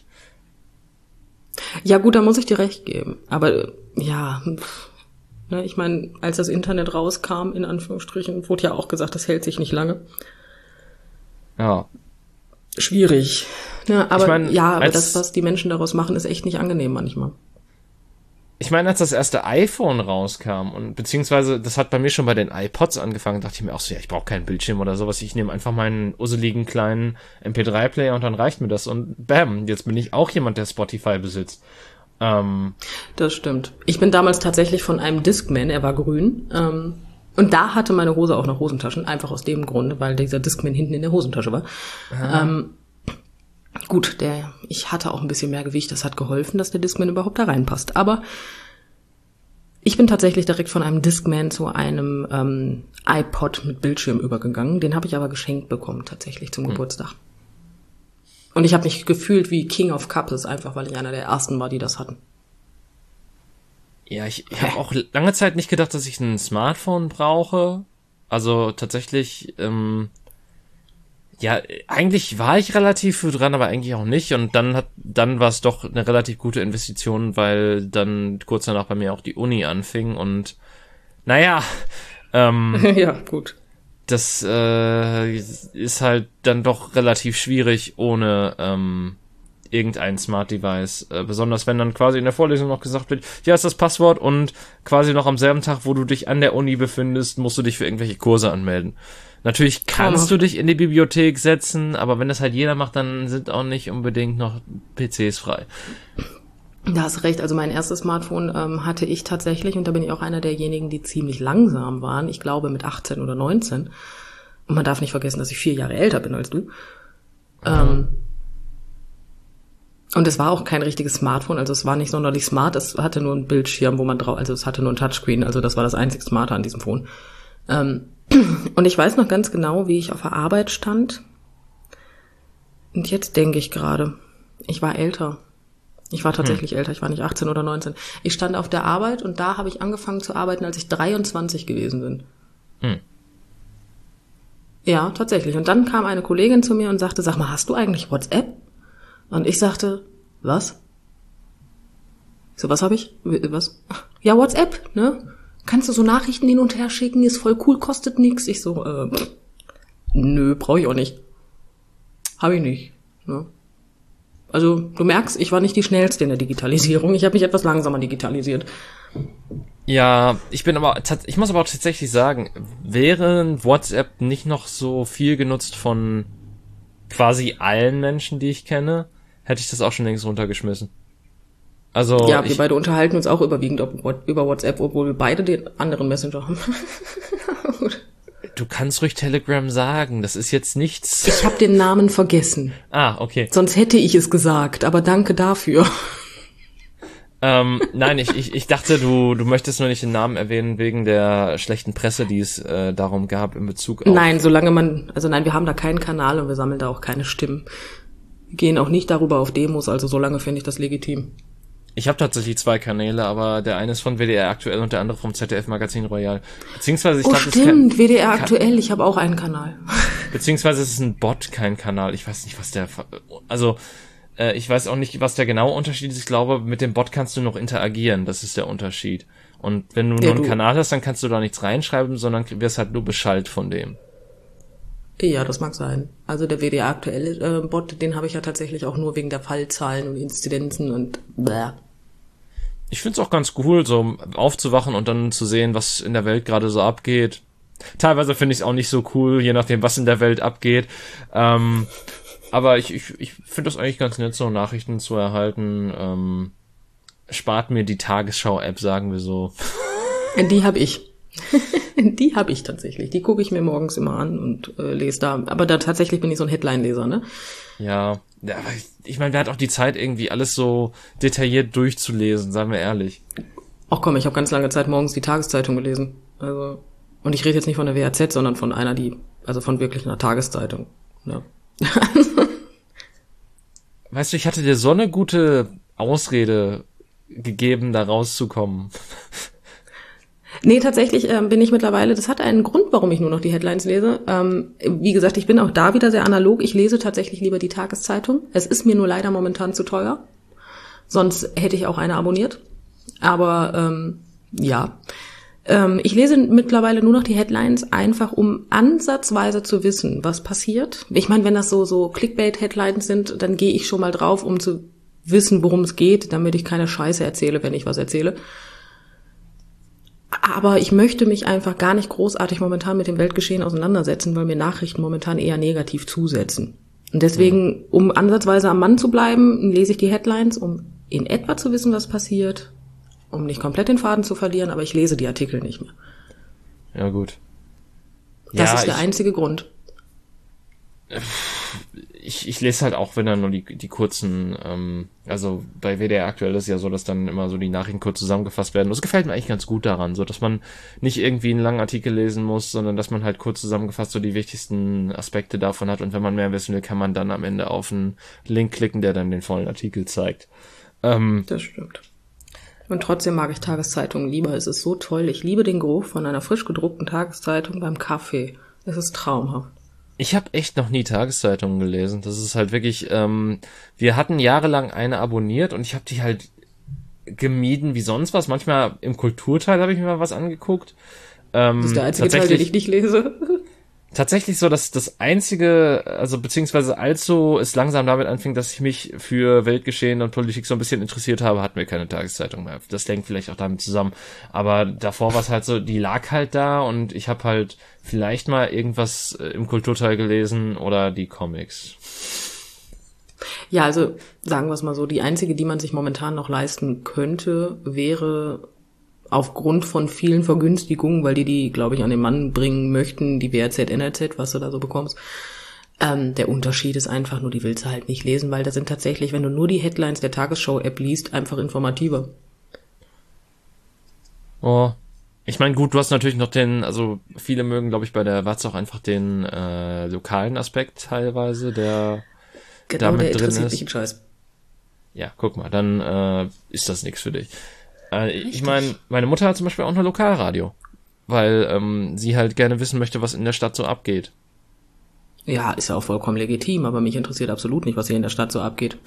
[SPEAKER 2] Ja gut, da muss ich dir recht geben. Aber äh, ja, pff, ne, ich meine, als das Internet rauskam, in Anführungsstrichen, wurde ja auch gesagt, das hält sich nicht lange.
[SPEAKER 1] Ja.
[SPEAKER 2] Schwierig. Ne, aber
[SPEAKER 1] Ich mein,
[SPEAKER 2] ja, aber
[SPEAKER 1] als-
[SPEAKER 2] das, was die Menschen daraus machen, ist echt nicht angenehm manchmal.
[SPEAKER 1] Ich meine, als das erste iPhone rauskam und beziehungsweise das hat bei mir schon bei den iPods angefangen, dachte ich mir auch so, ja, ich brauche keinen Bildschirm oder sowas, ich nehme einfach meinen usseligen kleinen M P drei Player und dann reicht mir das und bam, jetzt bin ich auch jemand, der Spotify besitzt. Ähm,
[SPEAKER 2] Das stimmt. Ich bin damals tatsächlich von einem Discman, er war grün, ähm, und da hatte meine Hose auch noch Hosentaschen, einfach aus dem Grunde, weil dieser Discman hinten in der Hosentasche war. Ähm, gut, der, ich hatte auch ein bisschen mehr Gewicht, das hat geholfen, dass der Discman überhaupt da reinpasst. Aber ich bin tatsächlich direkt von einem Discman zu einem ähm, iPod mit Bildschirm übergegangen. Den habe ich aber geschenkt bekommen, tatsächlich zum Geburtstag. Und ich habe mich gefühlt wie King of Couples, einfach weil ich einer der ersten war, die das hatten.
[SPEAKER 1] Ja, ich, ich habe auch lange Zeit nicht gedacht, dass ich ein Smartphone brauche. Also tatsächlich, ähm, ja, eigentlich war ich relativ früh dran, aber eigentlich auch nicht. Und dann hat, dann war es doch eine relativ gute Investition, weil dann kurz danach bei mir auch die Uni anfing und naja, ähm,
[SPEAKER 2] Ja, gut.
[SPEAKER 1] das äh, ist halt dann doch relativ schwierig ohne ähm, irgendein Smart Device, äh, besonders wenn dann quasi in der Vorlesung noch gesagt wird, hier ist das Passwort und quasi noch am selben Tag, wo du dich an der Uni befindest, musst du dich für irgendwelche Kurse anmelden. Natürlich kannst
[SPEAKER 2] Traumhaft.
[SPEAKER 1] du dich in die Bibliothek setzen, aber wenn das halt jeder macht, dann sind auch nicht unbedingt noch P Cs frei.
[SPEAKER 2] Da hast recht, also mein erstes Smartphone ähm, hatte ich tatsächlich, und da bin ich auch einer derjenigen, die ziemlich langsam waren, ich glaube mit achtzehn oder neunzehn. Und man darf nicht vergessen, dass ich vier Jahre älter bin als du. Ähm, und es war auch kein richtiges Smartphone, also es war nicht sonderlich smart, es hatte nur einen Bildschirm, wo man drauf, also es hatte nur ein Touchscreen, also das war das einzig Smarte an diesem Phone. Ähm, und ich weiß noch ganz genau, wie ich auf der Arbeit stand. Und jetzt denke ich gerade, ich war älter. Ich war tatsächlich hm. älter, ich war nicht achtzehn oder neunzehn. Ich stand auf der Arbeit und da habe ich angefangen zu arbeiten, als ich dreiundzwanzig gewesen bin.
[SPEAKER 1] Hm.
[SPEAKER 2] Ja, tatsächlich. Und dann kam eine Kollegin zu mir und sagte, sag mal, hast du eigentlich WhatsApp? Und ich sagte, was? Ich so, was habe ich? Was? Ja, WhatsApp, ne? Kannst du so Nachrichten hin und her schicken, ist voll cool, kostet nix. Ich so, äh, nö, brauche ich auch nicht. Habe ich nicht, ne? Also du merkst, ich war nicht die Schnellste in der Digitalisierung. Ich habe mich etwas langsamer digitalisiert.
[SPEAKER 1] Ja, ich bin aber, ich muss aber auch tatsächlich sagen, wäre WhatsApp nicht noch so viel genutzt von quasi allen Menschen, die ich kenne, hätte ich das auch schon längst runtergeschmissen. Also
[SPEAKER 2] ja, wir
[SPEAKER 1] ich,
[SPEAKER 2] beide unterhalten uns auch überwiegend über WhatsApp, obwohl wir beide den anderen Messenger haben.
[SPEAKER 1] du kannst ruhig Telegram sagen, das ist jetzt nichts.
[SPEAKER 2] Ich habe den Namen vergessen.
[SPEAKER 1] Ah, okay.
[SPEAKER 2] Sonst hätte ich es gesagt, aber danke dafür.
[SPEAKER 1] Ähm, nein, ich, ich, ich dachte, du, du möchtest nur nicht den Namen erwähnen wegen der schlechten Presse, die es äh, darum gab in Bezug auf...
[SPEAKER 2] Nein, solange man, also nein, wir haben da keinen Kanal und wir sammeln da auch keine Stimmen. Wir gehen auch nicht darüber auf Demos, also solange finde ich das legitim.
[SPEAKER 1] Ich habe tatsächlich zwei Kanäle, aber der eine ist von W D R aktuell und der andere vom Z D F Magazin Royal. Beziehungsweise ich
[SPEAKER 2] oh,
[SPEAKER 1] glaube,
[SPEAKER 2] stimmt,
[SPEAKER 1] es
[SPEAKER 2] W D R aktuell, ich habe auch einen Kanal.
[SPEAKER 1] Beziehungsweise es ist ein Bot, kein Kanal. Ich weiß nicht, was der... Also, äh, ich weiß auch nicht, was der genaue Unterschied ist. Ich glaube, mit dem Bot kannst du noch interagieren. Das ist der Unterschied. Und wenn du
[SPEAKER 2] Ja,
[SPEAKER 1] nur einen
[SPEAKER 2] du.
[SPEAKER 1] Kanal hast, dann kannst du da nichts reinschreiben, sondern wirst halt nur beschallt von dem.
[SPEAKER 2] Ja, das mag sein. Also der W D R aktuelle äh, Bot, den habe ich ja tatsächlich auch nur wegen der Fallzahlen und Inzidenzen und bläh.
[SPEAKER 1] Ich find's auch ganz cool, so aufzuwachen und dann zu sehen, was in der Welt gerade so abgeht. Teilweise finde ich es auch nicht so cool, je nachdem, was in der Welt abgeht. Ähm, aber ich, ich, ich finde das eigentlich ganz nett, so Nachrichten zu erhalten. Ähm, spart mir die Tagesschau-App, sagen wir so.
[SPEAKER 2] Die habe ich. Die habe ich tatsächlich. Die gucke ich mir morgens immer an und äh, lese da. Aber da tatsächlich bin ich so ein Headline-Leser, ne?
[SPEAKER 1] Ja, ja, aber ich, ich meine, wer hat auch die Zeit, irgendwie alles so detailliert durchzulesen, seien wir ehrlich.
[SPEAKER 2] Ach komm, ich habe ganz lange Zeit morgens die Tageszeitung gelesen. Also, und ich rede jetzt nicht von der W A Z, sondern von einer, die, also von wirklich einer Tageszeitung. Ja.
[SPEAKER 1] Weißt du, ich hatte dir so eine gute Ausrede gegeben, da rauszukommen.
[SPEAKER 2] Nee, tatsächlich ähm, bin ich mittlerweile, das hat einen Grund, warum ich nur noch die Headlines lese. Ähm, wie gesagt, ich bin auch da wieder sehr analog. Ich lese tatsächlich lieber die Tageszeitung. Es ist mir nur leider momentan zu teuer. Sonst hätte ich auch eine abonniert. Aber ähm, ja, ähm, ich lese mittlerweile nur noch die Headlines, einfach um ansatzweise zu wissen, was passiert. Ich meine, wenn das so so Clickbait-Headlines sind, dann gehe ich schon mal drauf, um zu wissen, worum es geht, damit ich keine Scheiße erzähle, wenn ich was erzähle. Aber ich möchte mich einfach gar nicht großartig momentan mit dem Weltgeschehen auseinandersetzen, weil mir Nachrichten momentan eher negativ zusetzen. Und deswegen, um ansatzweise am Mann zu bleiben, lese ich die Headlines, um in etwa zu wissen, was passiert, um nicht komplett den Faden zu verlieren, aber ich lese die Artikel nicht mehr.
[SPEAKER 1] Ja, gut.
[SPEAKER 2] Das
[SPEAKER 1] ja,
[SPEAKER 2] ist der
[SPEAKER 1] ich,
[SPEAKER 2] einzige Grund.
[SPEAKER 1] Ich, ich lese halt auch, wenn dann nur die, die kurzen, ähm, also bei W D R aktuell ist ja so, dass dann immer so die Nachrichten kurz zusammengefasst werden. Das gefällt mir eigentlich ganz gut daran, so dass man nicht irgendwie einen langen Artikel lesen muss, sondern dass man halt kurz zusammengefasst so die wichtigsten Aspekte davon hat, und wenn man mehr wissen will, kann man dann am Ende auf einen Link klicken, der dann den vollen Artikel zeigt. Ähm,
[SPEAKER 2] das stimmt. Und trotzdem mag ich Tageszeitungen lieber. Es ist so toll. Ich liebe den Geruch von einer frisch gedruckten Tageszeitung beim Kaffee. Es ist traumhaft.
[SPEAKER 1] Ich habe echt noch nie Tageszeitungen gelesen. Das ist halt wirklich, ähm, wir hatten jahrelang eine abonniert und ich habe die halt gemieden wie sonst was. Manchmal im Kulturteil habe ich mir mal was angeguckt. Ähm,
[SPEAKER 2] das ist der einzige Teil, den ich nicht lese.
[SPEAKER 1] Tatsächlich so, dass das einzige, also beziehungsweise als so es langsam damit anfing, dass ich mich für Weltgeschehen und Politik so ein bisschen interessiert habe, hatten wir keine Tageszeitung mehr. Das hängt vielleicht auch damit zusammen. Aber davor war es halt so, die lag halt da und ich habe halt vielleicht mal irgendwas im Kulturteil gelesen oder die Comics.
[SPEAKER 2] Ja, also sagen wir es mal so, die einzige, die man sich momentan noch leisten könnte, wäre aufgrund von vielen Vergünstigungen, weil die die, glaube ich, an den Mann bringen möchten, die W R Z, N R Z, was du da so bekommst. Ähm, der Unterschied ist einfach nur, die willst du halt nicht lesen, weil da sind tatsächlich, wenn du nur die Headlines der Tagesschau-App liest, einfach informativer.
[SPEAKER 1] Oh, ich meine, gut, du hast natürlich noch den, also viele mögen, glaube ich, bei der Watz auch einfach den äh, lokalen Aspekt teilweise, der
[SPEAKER 2] genau,
[SPEAKER 1] damit
[SPEAKER 2] der
[SPEAKER 1] drin
[SPEAKER 2] interessiert
[SPEAKER 1] ist.
[SPEAKER 2] mich einen Scheiß.
[SPEAKER 1] Ja, guck mal, dann äh, ist das nichts für dich. Äh, ich meine, meine Mutter hat zum Beispiel auch ein Lokalradio, weil ähm, sie halt gerne wissen möchte, was in der Stadt so abgeht.
[SPEAKER 2] Ja, ist ja auch vollkommen legitim, aber mich interessiert absolut nicht, was hier in der Stadt so abgeht.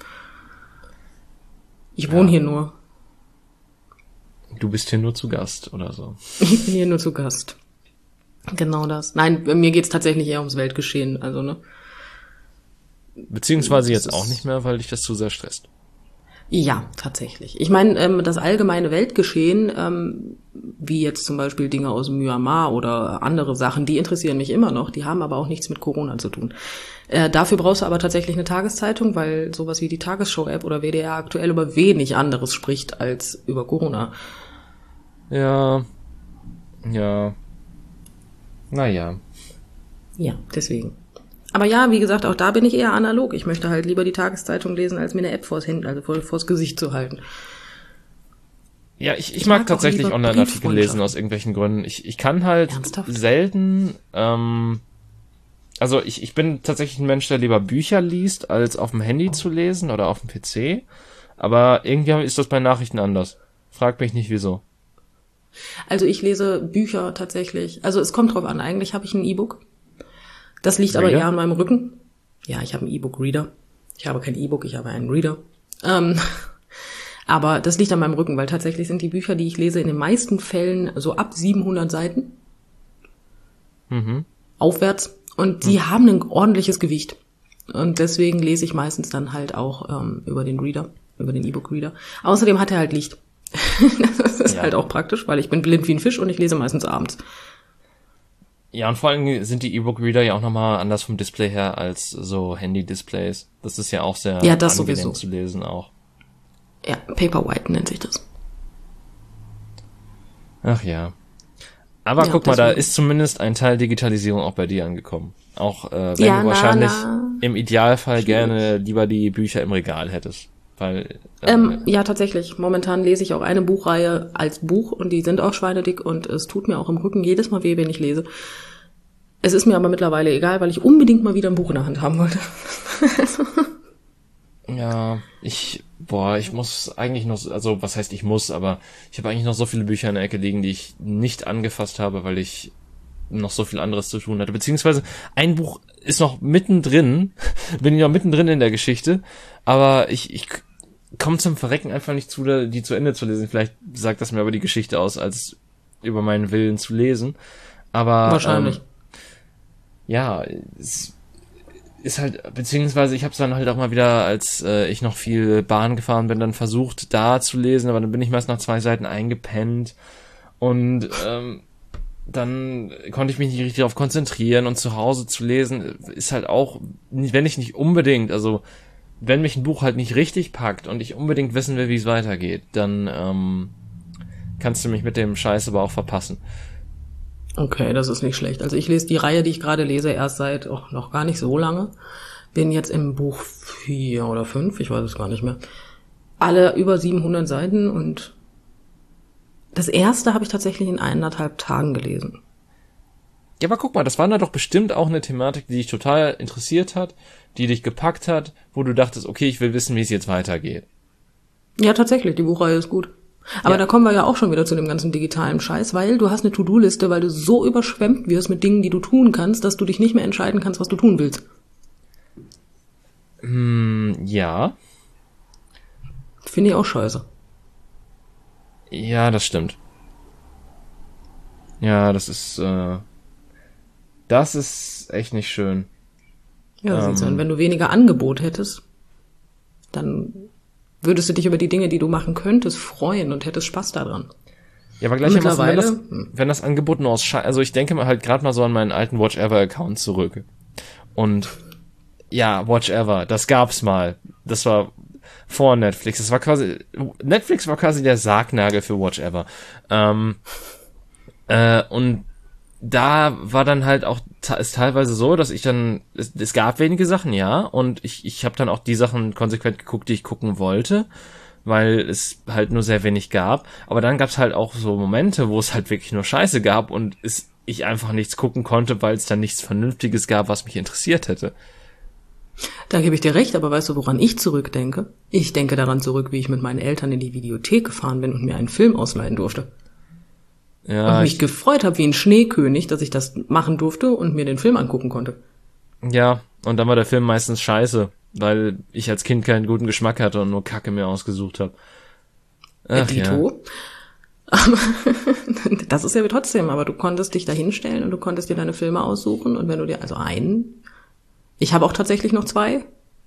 [SPEAKER 2] Ich wohne
[SPEAKER 1] Ja.
[SPEAKER 2] hier nur.
[SPEAKER 1] Du bist hier nur zu Gast oder so.
[SPEAKER 2] Ich bin hier nur zu Gast. Genau das. Nein, mir geht's tatsächlich eher ums Weltgeschehen, also ne.
[SPEAKER 1] Beziehungsweise
[SPEAKER 2] Das
[SPEAKER 1] jetzt auch
[SPEAKER 2] ist-
[SPEAKER 1] nicht mehr, weil dich das zu sehr stresst.
[SPEAKER 2] Ja, tatsächlich. Ich meine, ähm, das allgemeine Weltgeschehen, ähm, wie jetzt zum Beispiel Dinge aus Myanmar oder andere Sachen, die interessieren mich immer noch, die haben aber auch nichts mit Corona zu tun. Äh, dafür brauchst du aber tatsächlich eine Tageszeitung, weil sowas wie die Tagesschau-App oder W D R aktuell über wenig anderes spricht als über Corona.
[SPEAKER 1] Ja, ja, naja.
[SPEAKER 2] Ja, deswegen. Aber ja, wie gesagt, auch da bin ich eher analog. Ich möchte halt lieber die Tageszeitung lesen, als mir eine App vors Handy, also vor, vors Gesicht zu halten.
[SPEAKER 1] Ja, ich, ich,
[SPEAKER 2] Ich
[SPEAKER 1] mag
[SPEAKER 2] mag auch
[SPEAKER 1] tatsächlich
[SPEAKER 2] lieber
[SPEAKER 1] Online-Artikel
[SPEAKER 2] Brieffreundschaft.
[SPEAKER 1] lesen aus irgendwelchen Gründen. Ich, ich kann halt
[SPEAKER 2] Ernsthaft?
[SPEAKER 1] selten, ähm, also ich, ich bin tatsächlich ein Mensch, der lieber Bücher liest, als auf dem Handy zu lesen oder auf dem P C. Aber irgendwie ist das bei Nachrichten anders. Frag mich nicht, wieso.
[SPEAKER 2] Also ich lese Bücher tatsächlich. Also es kommt drauf an. Eigentlich habe ich ein E-Book. Das liegt aber
[SPEAKER 1] Reader?
[SPEAKER 2] eher an meinem Rücken. Ja, ich habe einen E-Book-Reader. Ich habe kein E-Book, ich habe einen Reader. Ähm, aber das liegt an meinem Rücken, weil tatsächlich sind die Bücher, die ich lese, in den meisten Fällen so ab siebenhundert Seiten
[SPEAKER 1] Mhm.
[SPEAKER 2] aufwärts. Und die haben ein ordentliches Gewicht. Und deswegen lese ich meistens dann halt auch ähm, über den Reader, über den E-Book-Reader. Außerdem hat er halt Licht. Das ist
[SPEAKER 1] Ja.
[SPEAKER 2] halt auch praktisch, weil ich bin blind wie ein Fisch und ich lese meistens abends.
[SPEAKER 1] Ja, und vor allem sind die E-Book-Reader ja auch nochmal anders vom Display her als so Handy-Displays. Das ist ja auch sehr
[SPEAKER 2] Ja, das
[SPEAKER 1] angenehm
[SPEAKER 2] sowieso.
[SPEAKER 1] zu lesen auch.
[SPEAKER 2] Ja, Paperwhite nennt sich das.
[SPEAKER 1] Ach ja. Aber
[SPEAKER 2] Ja,
[SPEAKER 1] guck mal, da
[SPEAKER 2] deswegen.
[SPEAKER 1] ist zumindest ein Teil Digitalisierung auch bei dir angekommen. Auch äh, wenn
[SPEAKER 2] Ja,
[SPEAKER 1] du
[SPEAKER 2] na,
[SPEAKER 1] wahrscheinlich
[SPEAKER 2] na.
[SPEAKER 1] im Idealfall
[SPEAKER 2] Schwierig.
[SPEAKER 1] gerne lieber die Bücher im Regal hättest. Weil äh,
[SPEAKER 2] Ähm, ja, tatsächlich. Momentan lese ich auch eine Buchreihe als Buch und die sind auch schweinedick und es tut mir auch im Rücken jedes Mal weh, wenn ich lese. Es ist mir aber mittlerweile egal, weil ich unbedingt mal wieder ein Buch in der Hand haben wollte.
[SPEAKER 1] ja, ich, boah, ich muss eigentlich noch, also was heißt ich muss, aber ich habe eigentlich noch so viele Bücher in der Ecke liegen, die ich nicht angefasst habe, weil ich noch so viel anderes zu tun hatte. Beziehungsweise ein Buch ist noch mittendrin, bin ich noch mittendrin in der Geschichte, aber ich, ich komme zum Verrecken einfach nicht zu, die zu Ende zu lesen. Vielleicht sagt das mir aber die Geschichte aus, als über meinen Willen zu lesen. Aber
[SPEAKER 2] wahrscheinlich.
[SPEAKER 1] Ähm, ja, es ist halt, beziehungsweise ich habe es dann halt auch mal wieder, als äh, ich noch viel Bahn gefahren bin, dann versucht, da zu lesen, aber dann bin ich meist nach zwei Seiten eingepennt und ähm, dann konnte ich mich nicht richtig darauf konzentrieren und zu Hause zu lesen ist halt auch, wenn ich nicht unbedingt, also wenn mich ein Buch halt nicht richtig packt und ich unbedingt wissen will, wie es weitergeht, dann ähm, kannst du mich mit dem Scheiß aber auch verpassen.
[SPEAKER 2] Okay, das ist nicht schlecht. Also ich lese die Reihe, die ich gerade lese, erst seit oh, noch gar nicht so lange. Bin jetzt im Buch vier oder fünf, ich weiß es gar nicht mehr. Alle über siebenhundert Seiten und das erste habe ich tatsächlich in eineinhalb Tagen gelesen.
[SPEAKER 1] Ja, aber guck mal, das war da doch bestimmt auch eine Thematik, die dich total interessiert hat, die dich gepackt hat, wo du dachtest, okay, ich will wissen, wie es jetzt weitergeht.
[SPEAKER 2] Ja, tatsächlich, die Buchreihe ist gut. Aber ja. Da kommen wir ja auch schon wieder zu dem ganzen digitalen Scheiß, weil du hast eine To-Do-Liste, weil du so überschwemmt wirst mit Dingen, die du tun kannst, dass du dich nicht mehr entscheiden kannst, was du tun willst.
[SPEAKER 1] Hm, ja.
[SPEAKER 2] Finde ich auch scheiße.
[SPEAKER 1] Ja, das stimmt. Ja, das ist, äh, das ist echt nicht schön.
[SPEAKER 2] Ja, ähm, und wenn du weniger Angebot hättest, dann würdest du dich über die Dinge, die du machen könntest, freuen und hättest Spaß daran.
[SPEAKER 1] Ja, aber gleichermaßen, wenn das, wenn das Angebot nur aus Scheiße, also ich denke mal halt gerade mal so an meinen alten Watch Ever Account zurück. Und ja, Watch Ever, das gab's mal. Das war vor Netflix. Das war quasi, Netflix war quasi der Sargnagel für Watch Ever. Ähm, äh, und da war dann halt auch ist teilweise so, dass ich dann, es, es gab wenige Sachen, ja, und ich ich habe dann auch die Sachen konsequent geguckt, die ich gucken wollte, weil es halt nur sehr wenig gab. Aber dann gab's halt auch so Momente, wo es halt wirklich nur Scheiße gab und es, ich einfach nichts gucken konnte, weil es dann nichts Vernünftiges gab, was mich interessiert hätte.
[SPEAKER 2] Da gebe ich dir recht, aber weißt du, woran ich zurückdenke? Ich denke daran zurück, wie ich mit meinen Eltern in die Videothek gefahren bin und mir einen Film ausleihen durfte. Ja, und mich gefreut habe wie ein Schneekönig, dass ich das machen durfte und mir den Film angucken konnte.
[SPEAKER 1] Ja, und dann war der Film meistens scheiße, weil ich als Kind keinen guten Geschmack hatte und nur Kacke mir ausgesucht habe.
[SPEAKER 2] Ach, Dito. Ja. Aber das ist ja trotzdem, aber du konntest dich da hinstellen und du konntest dir deine Filme aussuchen und wenn du dir, also einen, ich habe auch tatsächlich noch zwei.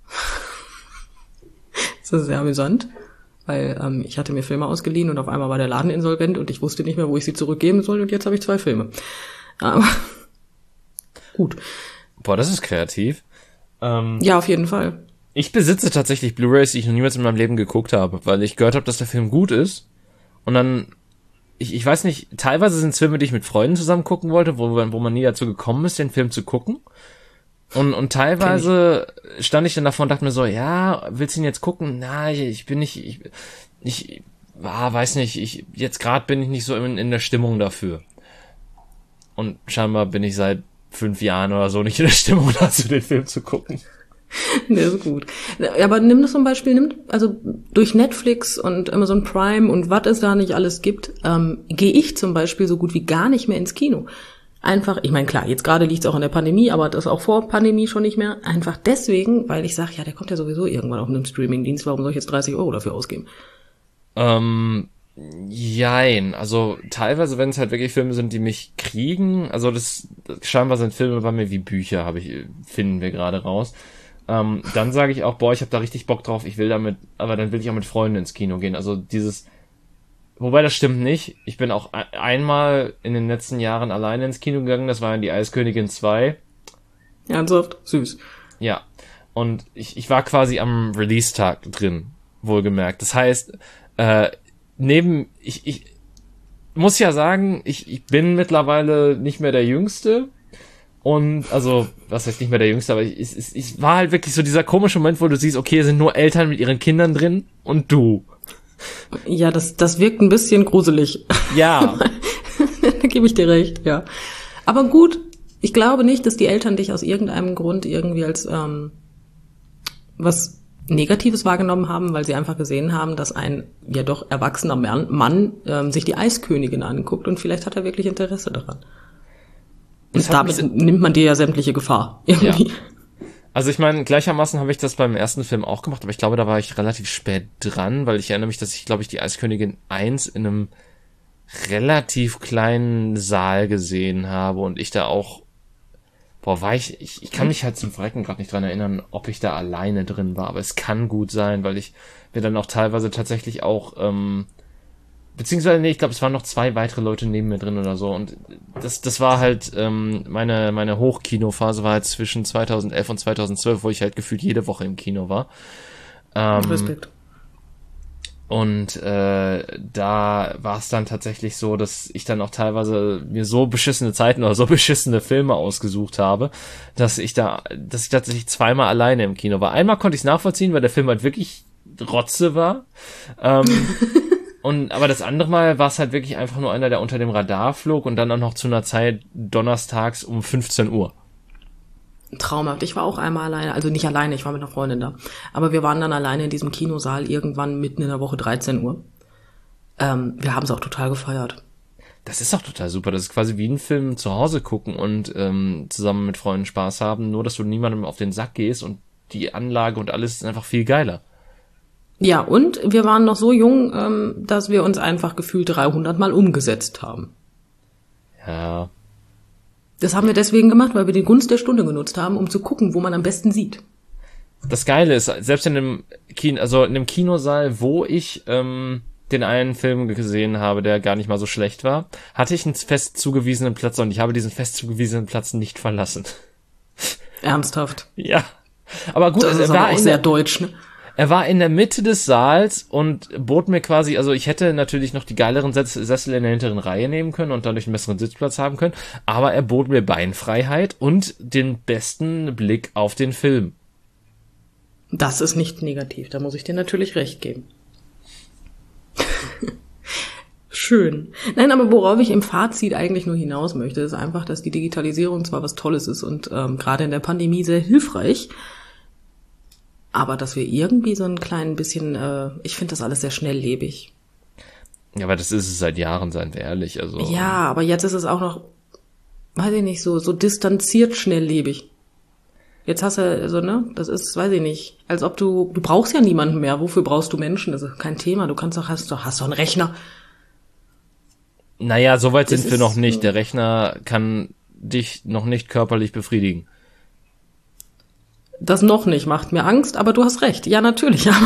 [SPEAKER 2] Das ist sehr amüsant. Weil ähm, ich hatte mir Filme ausgeliehen und auf einmal war der Laden insolvent und ich wusste nicht mehr, wo ich sie zurückgeben soll und jetzt habe ich zwei Filme. Aber gut.
[SPEAKER 1] Boah, das ist kreativ. Ähm,
[SPEAKER 2] ja, auf jeden Fall.
[SPEAKER 1] Ich besitze tatsächlich Blu-rays, die ich noch niemals in meinem Leben geguckt habe, weil ich gehört habe, dass der Film gut ist. Und dann, ich, ich weiß nicht, teilweise sind es Filme, die ich mit Freunden zusammen gucken wollte, wo, wo man nie dazu gekommen ist, den Film zu gucken. Und, und teilweise ich. stand ich dann davor und dachte mir so, ja, willst du ihn jetzt gucken? Na, ich, ich bin nicht, ich, ich ah, weiß nicht, ich, jetzt gerade bin ich nicht so in, in der Stimmung dafür. Und scheinbar bin ich seit fünf Jahren oder so nicht in der Stimmung dazu, den Film zu gucken.
[SPEAKER 2] Der ist gut. Aber nimm das zum Beispiel, nimm, also durch Netflix und Amazon Prime und was es da nicht alles gibt, ähm, gehe ich zum Beispiel so gut wie gar nicht mehr ins Kino. Einfach, ich meine, klar, jetzt gerade liegt es auch an der Pandemie, aber das auch vor Pandemie schon nicht mehr. Einfach deswegen, weil ich sage, ja, der kommt ja sowieso irgendwann auf einem Streamingdienst, warum soll ich jetzt dreißig Euro dafür ausgeben?
[SPEAKER 1] Ähm, jein. Also teilweise, wenn es halt wirklich Filme sind, die mich kriegen, also das, das scheinbar sind Filme bei mir wie Bücher, habe ich, finden wir gerade raus. Ähm, dann sage ich auch, boah, ich habe da richtig Bock drauf, ich will damit, aber dann will ich auch mit Freunden ins Kino gehen. Also dieses, wobei das stimmt nicht. Ich bin auch einmal in den letzten Jahren alleine ins Kino gegangen, das war in die Eiskönigin zwei.
[SPEAKER 2] Ernsthaft? Süß.
[SPEAKER 1] Ja. Und ich, ich war quasi am Release-Tag drin, wohlgemerkt. Das heißt, äh, neben, ich, ich muss ja sagen, ich, ich bin mittlerweile nicht mehr der Jüngste, Und, also, was heißt nicht mehr der Jüngste, aber es, es, es war halt wirklich so dieser komische Moment, wo du siehst, okay, es sind nur Eltern mit ihren Kindern drin und du.
[SPEAKER 2] Ja, das, das wirkt ein bisschen gruselig.
[SPEAKER 1] Ja.
[SPEAKER 2] Da gebe ich dir recht, ja. Aber gut, ich glaube nicht, dass die Eltern dich aus irgendeinem Grund irgendwie als ähm, was Negatives wahrgenommen haben, weil sie einfach gesehen haben, dass ein ja doch erwachsener Mann, Mann ähm, sich die Eiskönigin anguckt und vielleicht hat er wirklich Interesse daran. Und damit nimmt man dir ja sämtliche Gefahr. Irgendwie.
[SPEAKER 1] Ja. Also ich meine, gleichermaßen habe ich das beim ersten Film auch gemacht, aber ich glaube, da war ich relativ spät dran, weil ich erinnere mich, dass ich, glaube ich, die Eiskönigin eins in einem relativ kleinen Saal gesehen habe und ich da auch, boah, war ich, ich, ich kann mich halt zum Verrecken gerade nicht dran erinnern, ob ich da alleine drin war, aber es kann gut sein, weil ich mir dann auch teilweise tatsächlich auch, ähm, beziehungsweise, nee, ich glaube, es waren noch zwei weitere Leute neben mir drin oder so und das das war halt, ähm, meine meine Hochkinophase war halt zwischen zweitausendelf und zweitausendzwölf, wo ich halt gefühlt jede Woche im Kino war. Ähm,
[SPEAKER 2] Respekt.
[SPEAKER 1] Und äh, da war es dann tatsächlich so, dass ich dann auch teilweise mir so beschissene Zeiten oder so beschissene Filme ausgesucht habe, dass ich da, dass ich tatsächlich zweimal alleine im Kino war. Einmal konnte ich es nachvollziehen, weil der Film halt wirklich Rotze war. Ähm, und aber das andere Mal war es halt wirklich einfach nur einer, der unter dem Radar flog und dann auch noch zu einer Zeit donnerstags um fünfzehn Uhr.
[SPEAKER 2] Traumhaft. Ich war auch einmal alleine, also nicht alleine, ich war mit einer Freundin da. Aber wir waren dann alleine in diesem Kinosaal irgendwann mitten in der Woche dreizehn Uhr. Ähm, wir haben es auch total gefeiert.
[SPEAKER 1] Das ist doch total super. Das ist quasi wie ein Film zu Hause gucken und ähm, zusammen mit Freunden Spaß haben, nur dass du niemandem auf den Sack gehst und die Anlage und alles ist einfach viel geiler.
[SPEAKER 2] Ja, und wir waren noch so jung, ähm, dass wir uns einfach gefühlt dreihundert Mal umgesetzt haben.
[SPEAKER 1] Ja.
[SPEAKER 2] Das haben wir deswegen gemacht, weil wir die Gunst der Stunde genutzt haben, um zu gucken, wo man am besten sieht.
[SPEAKER 1] Das Geile ist, selbst in einem Kino, also in einem Kinosaal, wo ich ähm, den einen Film gesehen habe, der gar nicht mal so schlecht war, hatte ich einen fest zugewiesenen Platz und ich habe diesen fest zugewiesenen Platz nicht verlassen.
[SPEAKER 2] Ernsthaft?
[SPEAKER 1] Ja. Aber gut,
[SPEAKER 2] das
[SPEAKER 1] also
[SPEAKER 2] ist
[SPEAKER 1] er war
[SPEAKER 2] aber auch sehr deutsch, ne?
[SPEAKER 1] Er war in der Mitte des Saals und bot mir quasi, also ich hätte natürlich noch die geileren Sessel in der hinteren Reihe nehmen können und dadurch einen besseren Sitzplatz haben können, aber er bot mir Beinfreiheit und den besten Blick auf den Film.
[SPEAKER 2] Das ist nicht negativ, da muss ich dir natürlich recht geben. Schön. Nein, aber worauf ich im Fazit eigentlich nur hinaus möchte, ist einfach, dass die Digitalisierung zwar was Tolles ist und ähm, gerade in der Pandemie sehr hilfreich, aber dass wir irgendwie so ein klein bisschen, äh, ich finde das alles sehr schnelllebig.
[SPEAKER 1] Ja, aber das ist es seit Jahren, seien wir ehrlich. Also
[SPEAKER 2] ja, aber jetzt ist es auch noch, weiß ich nicht, so so distanziert schnelllebig. Jetzt hast du, also, ne, das ist, weiß ich nicht, als ob du, du brauchst ja niemanden mehr. Wofür brauchst du Menschen? Das ist kein Thema. Du kannst doch, hast doch, hast doch einen Rechner.
[SPEAKER 1] Naja, soweit
[SPEAKER 2] Das
[SPEAKER 1] sind wir
[SPEAKER 2] ist,
[SPEAKER 1] noch nicht.
[SPEAKER 2] äh,
[SPEAKER 1] Der Rechner kann dich noch nicht körperlich befriedigen.
[SPEAKER 2] Das noch nicht, macht mir Angst, aber du hast recht. Ja, natürlich, aber,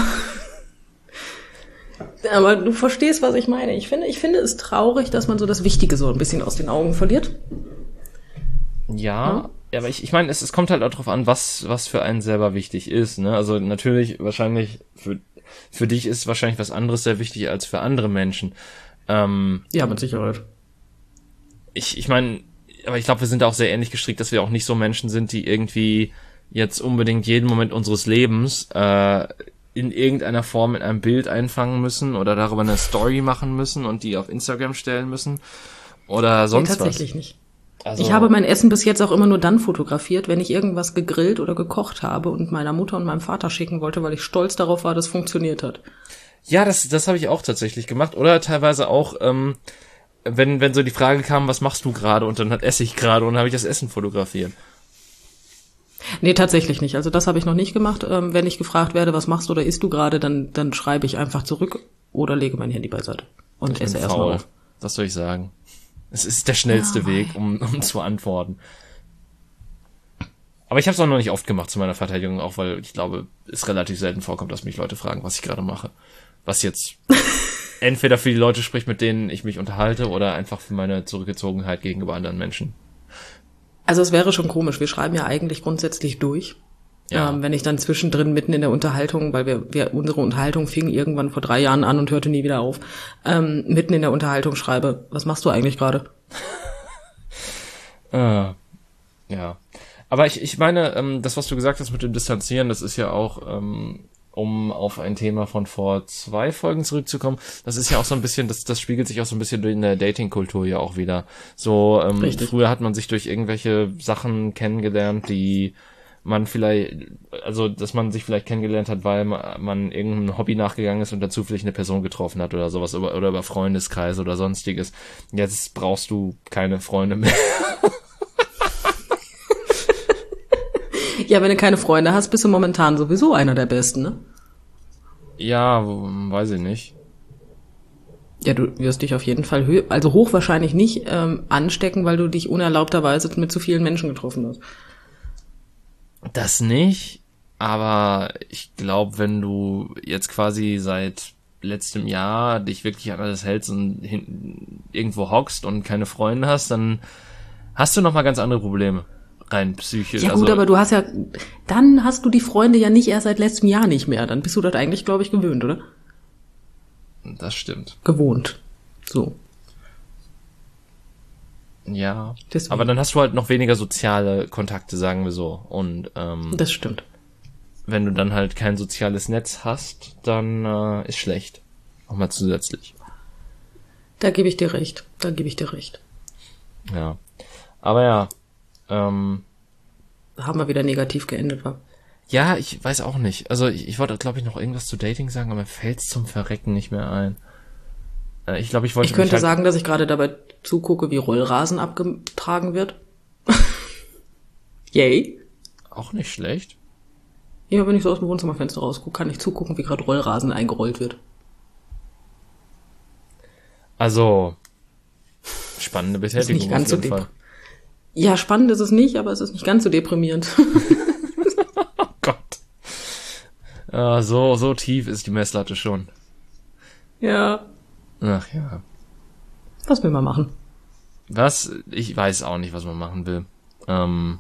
[SPEAKER 2] aber du verstehst, was ich meine. Ich finde, ich finde es traurig, dass man so das Wichtige so ein bisschen aus den Augen verliert.
[SPEAKER 1] Ja, ja, aber ich, ich meine, es, es kommt halt auch drauf an, was, was für einen selber wichtig ist, ne? Also natürlich, wahrscheinlich, für, für dich ist wahrscheinlich was anderes sehr wichtig als für andere Menschen. Ähm,
[SPEAKER 2] Ja, mit Sicherheit.
[SPEAKER 1] ich, ich meine, aber ich glaube, wir sind auch sehr ähnlich gestrickt, dass wir auch nicht so Menschen sind, die irgendwie jetzt unbedingt jeden Moment unseres Lebens äh, in irgendeiner Form in einem Bild einfangen müssen oder darüber eine Story machen müssen und die auf Instagram stellen müssen oder sonst
[SPEAKER 2] Nee,
[SPEAKER 1] was.
[SPEAKER 2] tatsächlich nicht.
[SPEAKER 1] Also,
[SPEAKER 2] Ich habe mein Essen bis jetzt auch immer nur dann fotografiert, wenn ich irgendwas gegrillt oder gekocht habe und meiner Mutter und meinem Vater schicken wollte, weil ich stolz darauf war, dass es funktioniert hat.
[SPEAKER 1] ja, das, das habe ich auch tatsächlich gemacht. Oder teilweise auch, ähm, wenn, wenn so die Frage kam, was machst du gerade? Und dann hat esse ich gerade und habe ich das Essen fotografiert.
[SPEAKER 2] Nee, tatsächlich nicht. Also das habe ich noch nicht gemacht. Ähm, wenn ich gefragt werde, was machst du oder isst du gerade, dann, dann schreibe ich einfach zurück oder lege mein Handy beiseite und
[SPEAKER 1] Ich
[SPEAKER 2] esse
[SPEAKER 1] bin
[SPEAKER 2] erstmal
[SPEAKER 1] faul.
[SPEAKER 2] auf.
[SPEAKER 1] Was soll ich sagen? Es ist der schnellste
[SPEAKER 2] Ja,
[SPEAKER 1] Weg, um, um zu antworten. Aber ich habe es auch noch nicht oft gemacht zu meiner Verteidigung, auch weil ich glaube, es relativ selten vorkommt, dass mich Leute fragen, was ich gerade mache. Was jetzt entweder für die Leute spricht, mit denen ich mich unterhalte, oder einfach für meine Zurückgezogenheit gegenüber anderen Menschen.
[SPEAKER 2] Also es wäre schon komisch. Wir schreiben ja eigentlich grundsätzlich durch.
[SPEAKER 1] Ja.
[SPEAKER 2] Ähm, wenn ich dann zwischendrin mitten in der Unterhaltung, weil wir, wir unsere Unterhaltung fing irgendwann vor drei Jahren an und hörte nie wieder auf, ähm, mitten in der Unterhaltung schreibe, was machst du eigentlich gerade?
[SPEAKER 1] Äh, Ja. Aber ich, ich meine, ähm, das, was du gesagt hast mit dem Distanzieren, das ist ja auch, ähm, um auf ein Thema von vor zwei Folgen zurückzukommen, das ist ja auch so ein bisschen, das, das spiegelt sich auch so ein bisschen in der Dating-Kultur ja auch wieder. So, ähm, früher hat man sich durch irgendwelche Sachen kennengelernt, die man vielleicht, also, dass man sich vielleicht kennengelernt hat, weil man, man irgendeinem Hobby nachgegangen ist und dazu vielleicht eine Person getroffen hat oder sowas, oder, oder über Freundeskreis oder sonstiges. Jetzt brauchst du keine Freunde mehr.
[SPEAKER 2] Ja, wenn du keine Freunde hast, bist du momentan sowieso einer der Besten, ne?
[SPEAKER 1] Ja, weiß ich nicht.
[SPEAKER 2] Ja, du wirst dich auf jeden Fall, hö- also hochwahrscheinlich nicht ähm, anstecken, weil du dich unerlaubterweise mit zu vielen Menschen getroffen hast.
[SPEAKER 1] Das nicht, aber ich glaube, wenn du jetzt quasi seit letztem Jahr dich wirklich an alles hältst und hin, irgendwo hockst und keine Freunde hast, dann hast du nochmal ganz andere Probleme. Rein psychisch.
[SPEAKER 2] Ja gut,
[SPEAKER 1] also,
[SPEAKER 2] aber du hast ja, dann hast du die Freunde ja nicht erst seit letztem Jahr nicht mehr. Dann bist du das eigentlich, glaube ich, gewöhnt, oder?
[SPEAKER 1] Das stimmt.
[SPEAKER 2] Gewohnt. So.
[SPEAKER 1] Ja.
[SPEAKER 2] Deswegen.
[SPEAKER 1] Aber dann hast du halt noch weniger soziale Kontakte, sagen wir so. Und ähm,
[SPEAKER 2] das stimmt.
[SPEAKER 1] Wenn du dann halt kein soziales Netz hast, dann äh, ist schlecht. Nochmal zusätzlich.
[SPEAKER 2] Da gebe ich dir recht. Da gebe ich dir recht.
[SPEAKER 1] Ja. Aber ja. Ähm,
[SPEAKER 2] haben wir wieder negativ geendet, wa?
[SPEAKER 1] Ja, ich weiß auch nicht. Also ich, ich wollte, glaube ich, noch irgendwas zu Dating sagen, aber mir fällt's zum Verrecken nicht mehr ein. Äh, ich glaube, ich wollte.
[SPEAKER 2] Ich könnte
[SPEAKER 1] halt
[SPEAKER 2] sagen, dass ich gerade dabei zugucke, wie Rollrasen abgetragen wird. Yay.
[SPEAKER 1] Auch nicht schlecht.
[SPEAKER 2] Ja, wenn ich so aus dem Wohnzimmerfenster rausgucke, kann ich zugucken, wie gerade Rollrasen eingerollt wird.
[SPEAKER 1] Also spannende Betätigung.
[SPEAKER 2] Ist nicht ganz
[SPEAKER 1] auf jeden
[SPEAKER 2] so
[SPEAKER 1] Fall.
[SPEAKER 2] Ja, spannend ist es nicht, aber es ist nicht ganz so deprimierend.
[SPEAKER 1] Oh Gott. Ja, so, so tief ist die Messlatte schon.
[SPEAKER 2] Ja.
[SPEAKER 1] Ach ja.
[SPEAKER 2] Was will man machen?
[SPEAKER 1] Was? Ich weiß auch nicht, was man machen will. Ähm,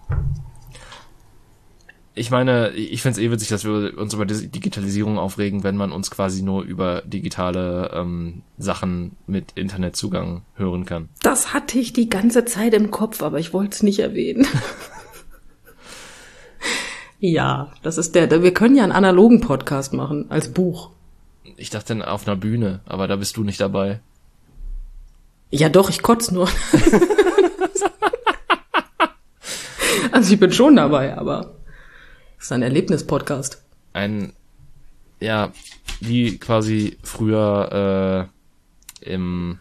[SPEAKER 1] ich meine, ich find's eh witzig, dass wir uns über die Digitalisierung aufregen, wenn man uns quasi nur über digitale ähm, Sachen mit Internetzugang hören kann.
[SPEAKER 2] Das hatte ich die ganze Zeit im Kopf, aber ich wollte es nicht erwähnen. Ja, das ist der, wir können ja einen analogen Podcast machen, als Buch.
[SPEAKER 1] Ich dachte dann auf einer Bühne, aber da bist du nicht dabei.
[SPEAKER 2] Ja doch, ich kotz nur. Also ich bin schon dabei, aber es ist ein Erlebnis-Podcast.
[SPEAKER 1] Ein, ja, wie quasi früher äh, im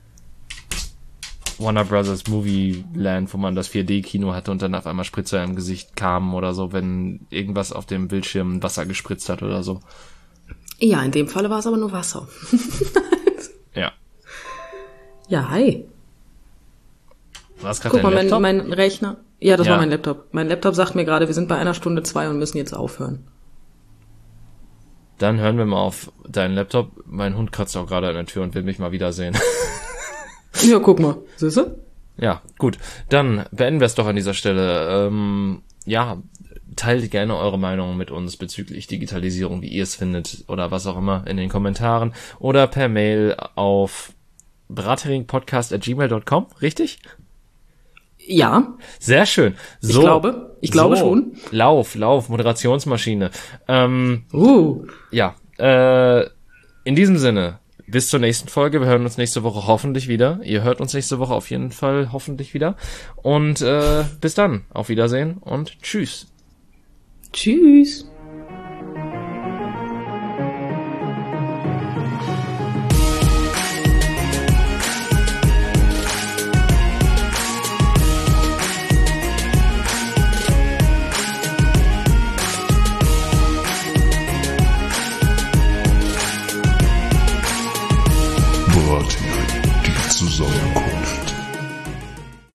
[SPEAKER 1] Warner Brothers Movie Land, wo man das vier D Kino hatte und dann auf einmal Spritzer im Gesicht kamen oder so, wenn irgendwas auf dem Bildschirm Wasser gespritzt hat oder so.
[SPEAKER 2] Ja, in dem Falle war es aber nur Wasser.
[SPEAKER 1] Ja.
[SPEAKER 2] Ja, hi.
[SPEAKER 1] War es gerade
[SPEAKER 2] Guck
[SPEAKER 1] dein
[SPEAKER 2] mal,
[SPEAKER 1] Laptop?
[SPEAKER 2] mein, mein Rechner. Ja, das
[SPEAKER 1] Ja.
[SPEAKER 2] war mein Laptop. Mein Laptop sagt mir gerade, wir sind bei einer Stunde zwei und müssen jetzt aufhören.
[SPEAKER 1] Dann hören wir mal auf deinen Laptop. Mein Hund kratzt auch gerade an der Tür und will mich mal wiedersehen.
[SPEAKER 2] Ja, guck mal. Siehst du?
[SPEAKER 1] Ja, gut. Dann beenden wir es doch an dieser Stelle. Ähm, ja, teilt gerne eure Meinung mit uns bezüglich Digitalisierung, wie ihr es findet oder was auch immer in den Kommentaren oder per Mail auf brateringpodcast at gmail dot com, richtig?
[SPEAKER 2] Ja.
[SPEAKER 1] Sehr schön. So,
[SPEAKER 2] Ich glaube. Ich glaube
[SPEAKER 1] so,
[SPEAKER 2] schon.
[SPEAKER 1] Lauf, Lauf, Moderationsmaschine. Ähm,
[SPEAKER 2] Uh.
[SPEAKER 1] ja, äh, in diesem Sinne, bis zur nächsten Folge. Wir hören uns nächste Woche hoffentlich wieder. Ihr hört uns nächste Woche auf jeden Fall hoffentlich wieder. Und äh, bis dann. Auf Wiedersehen und tschüss.
[SPEAKER 2] Tschüss.
[SPEAKER 3] Die Zusammenkunft.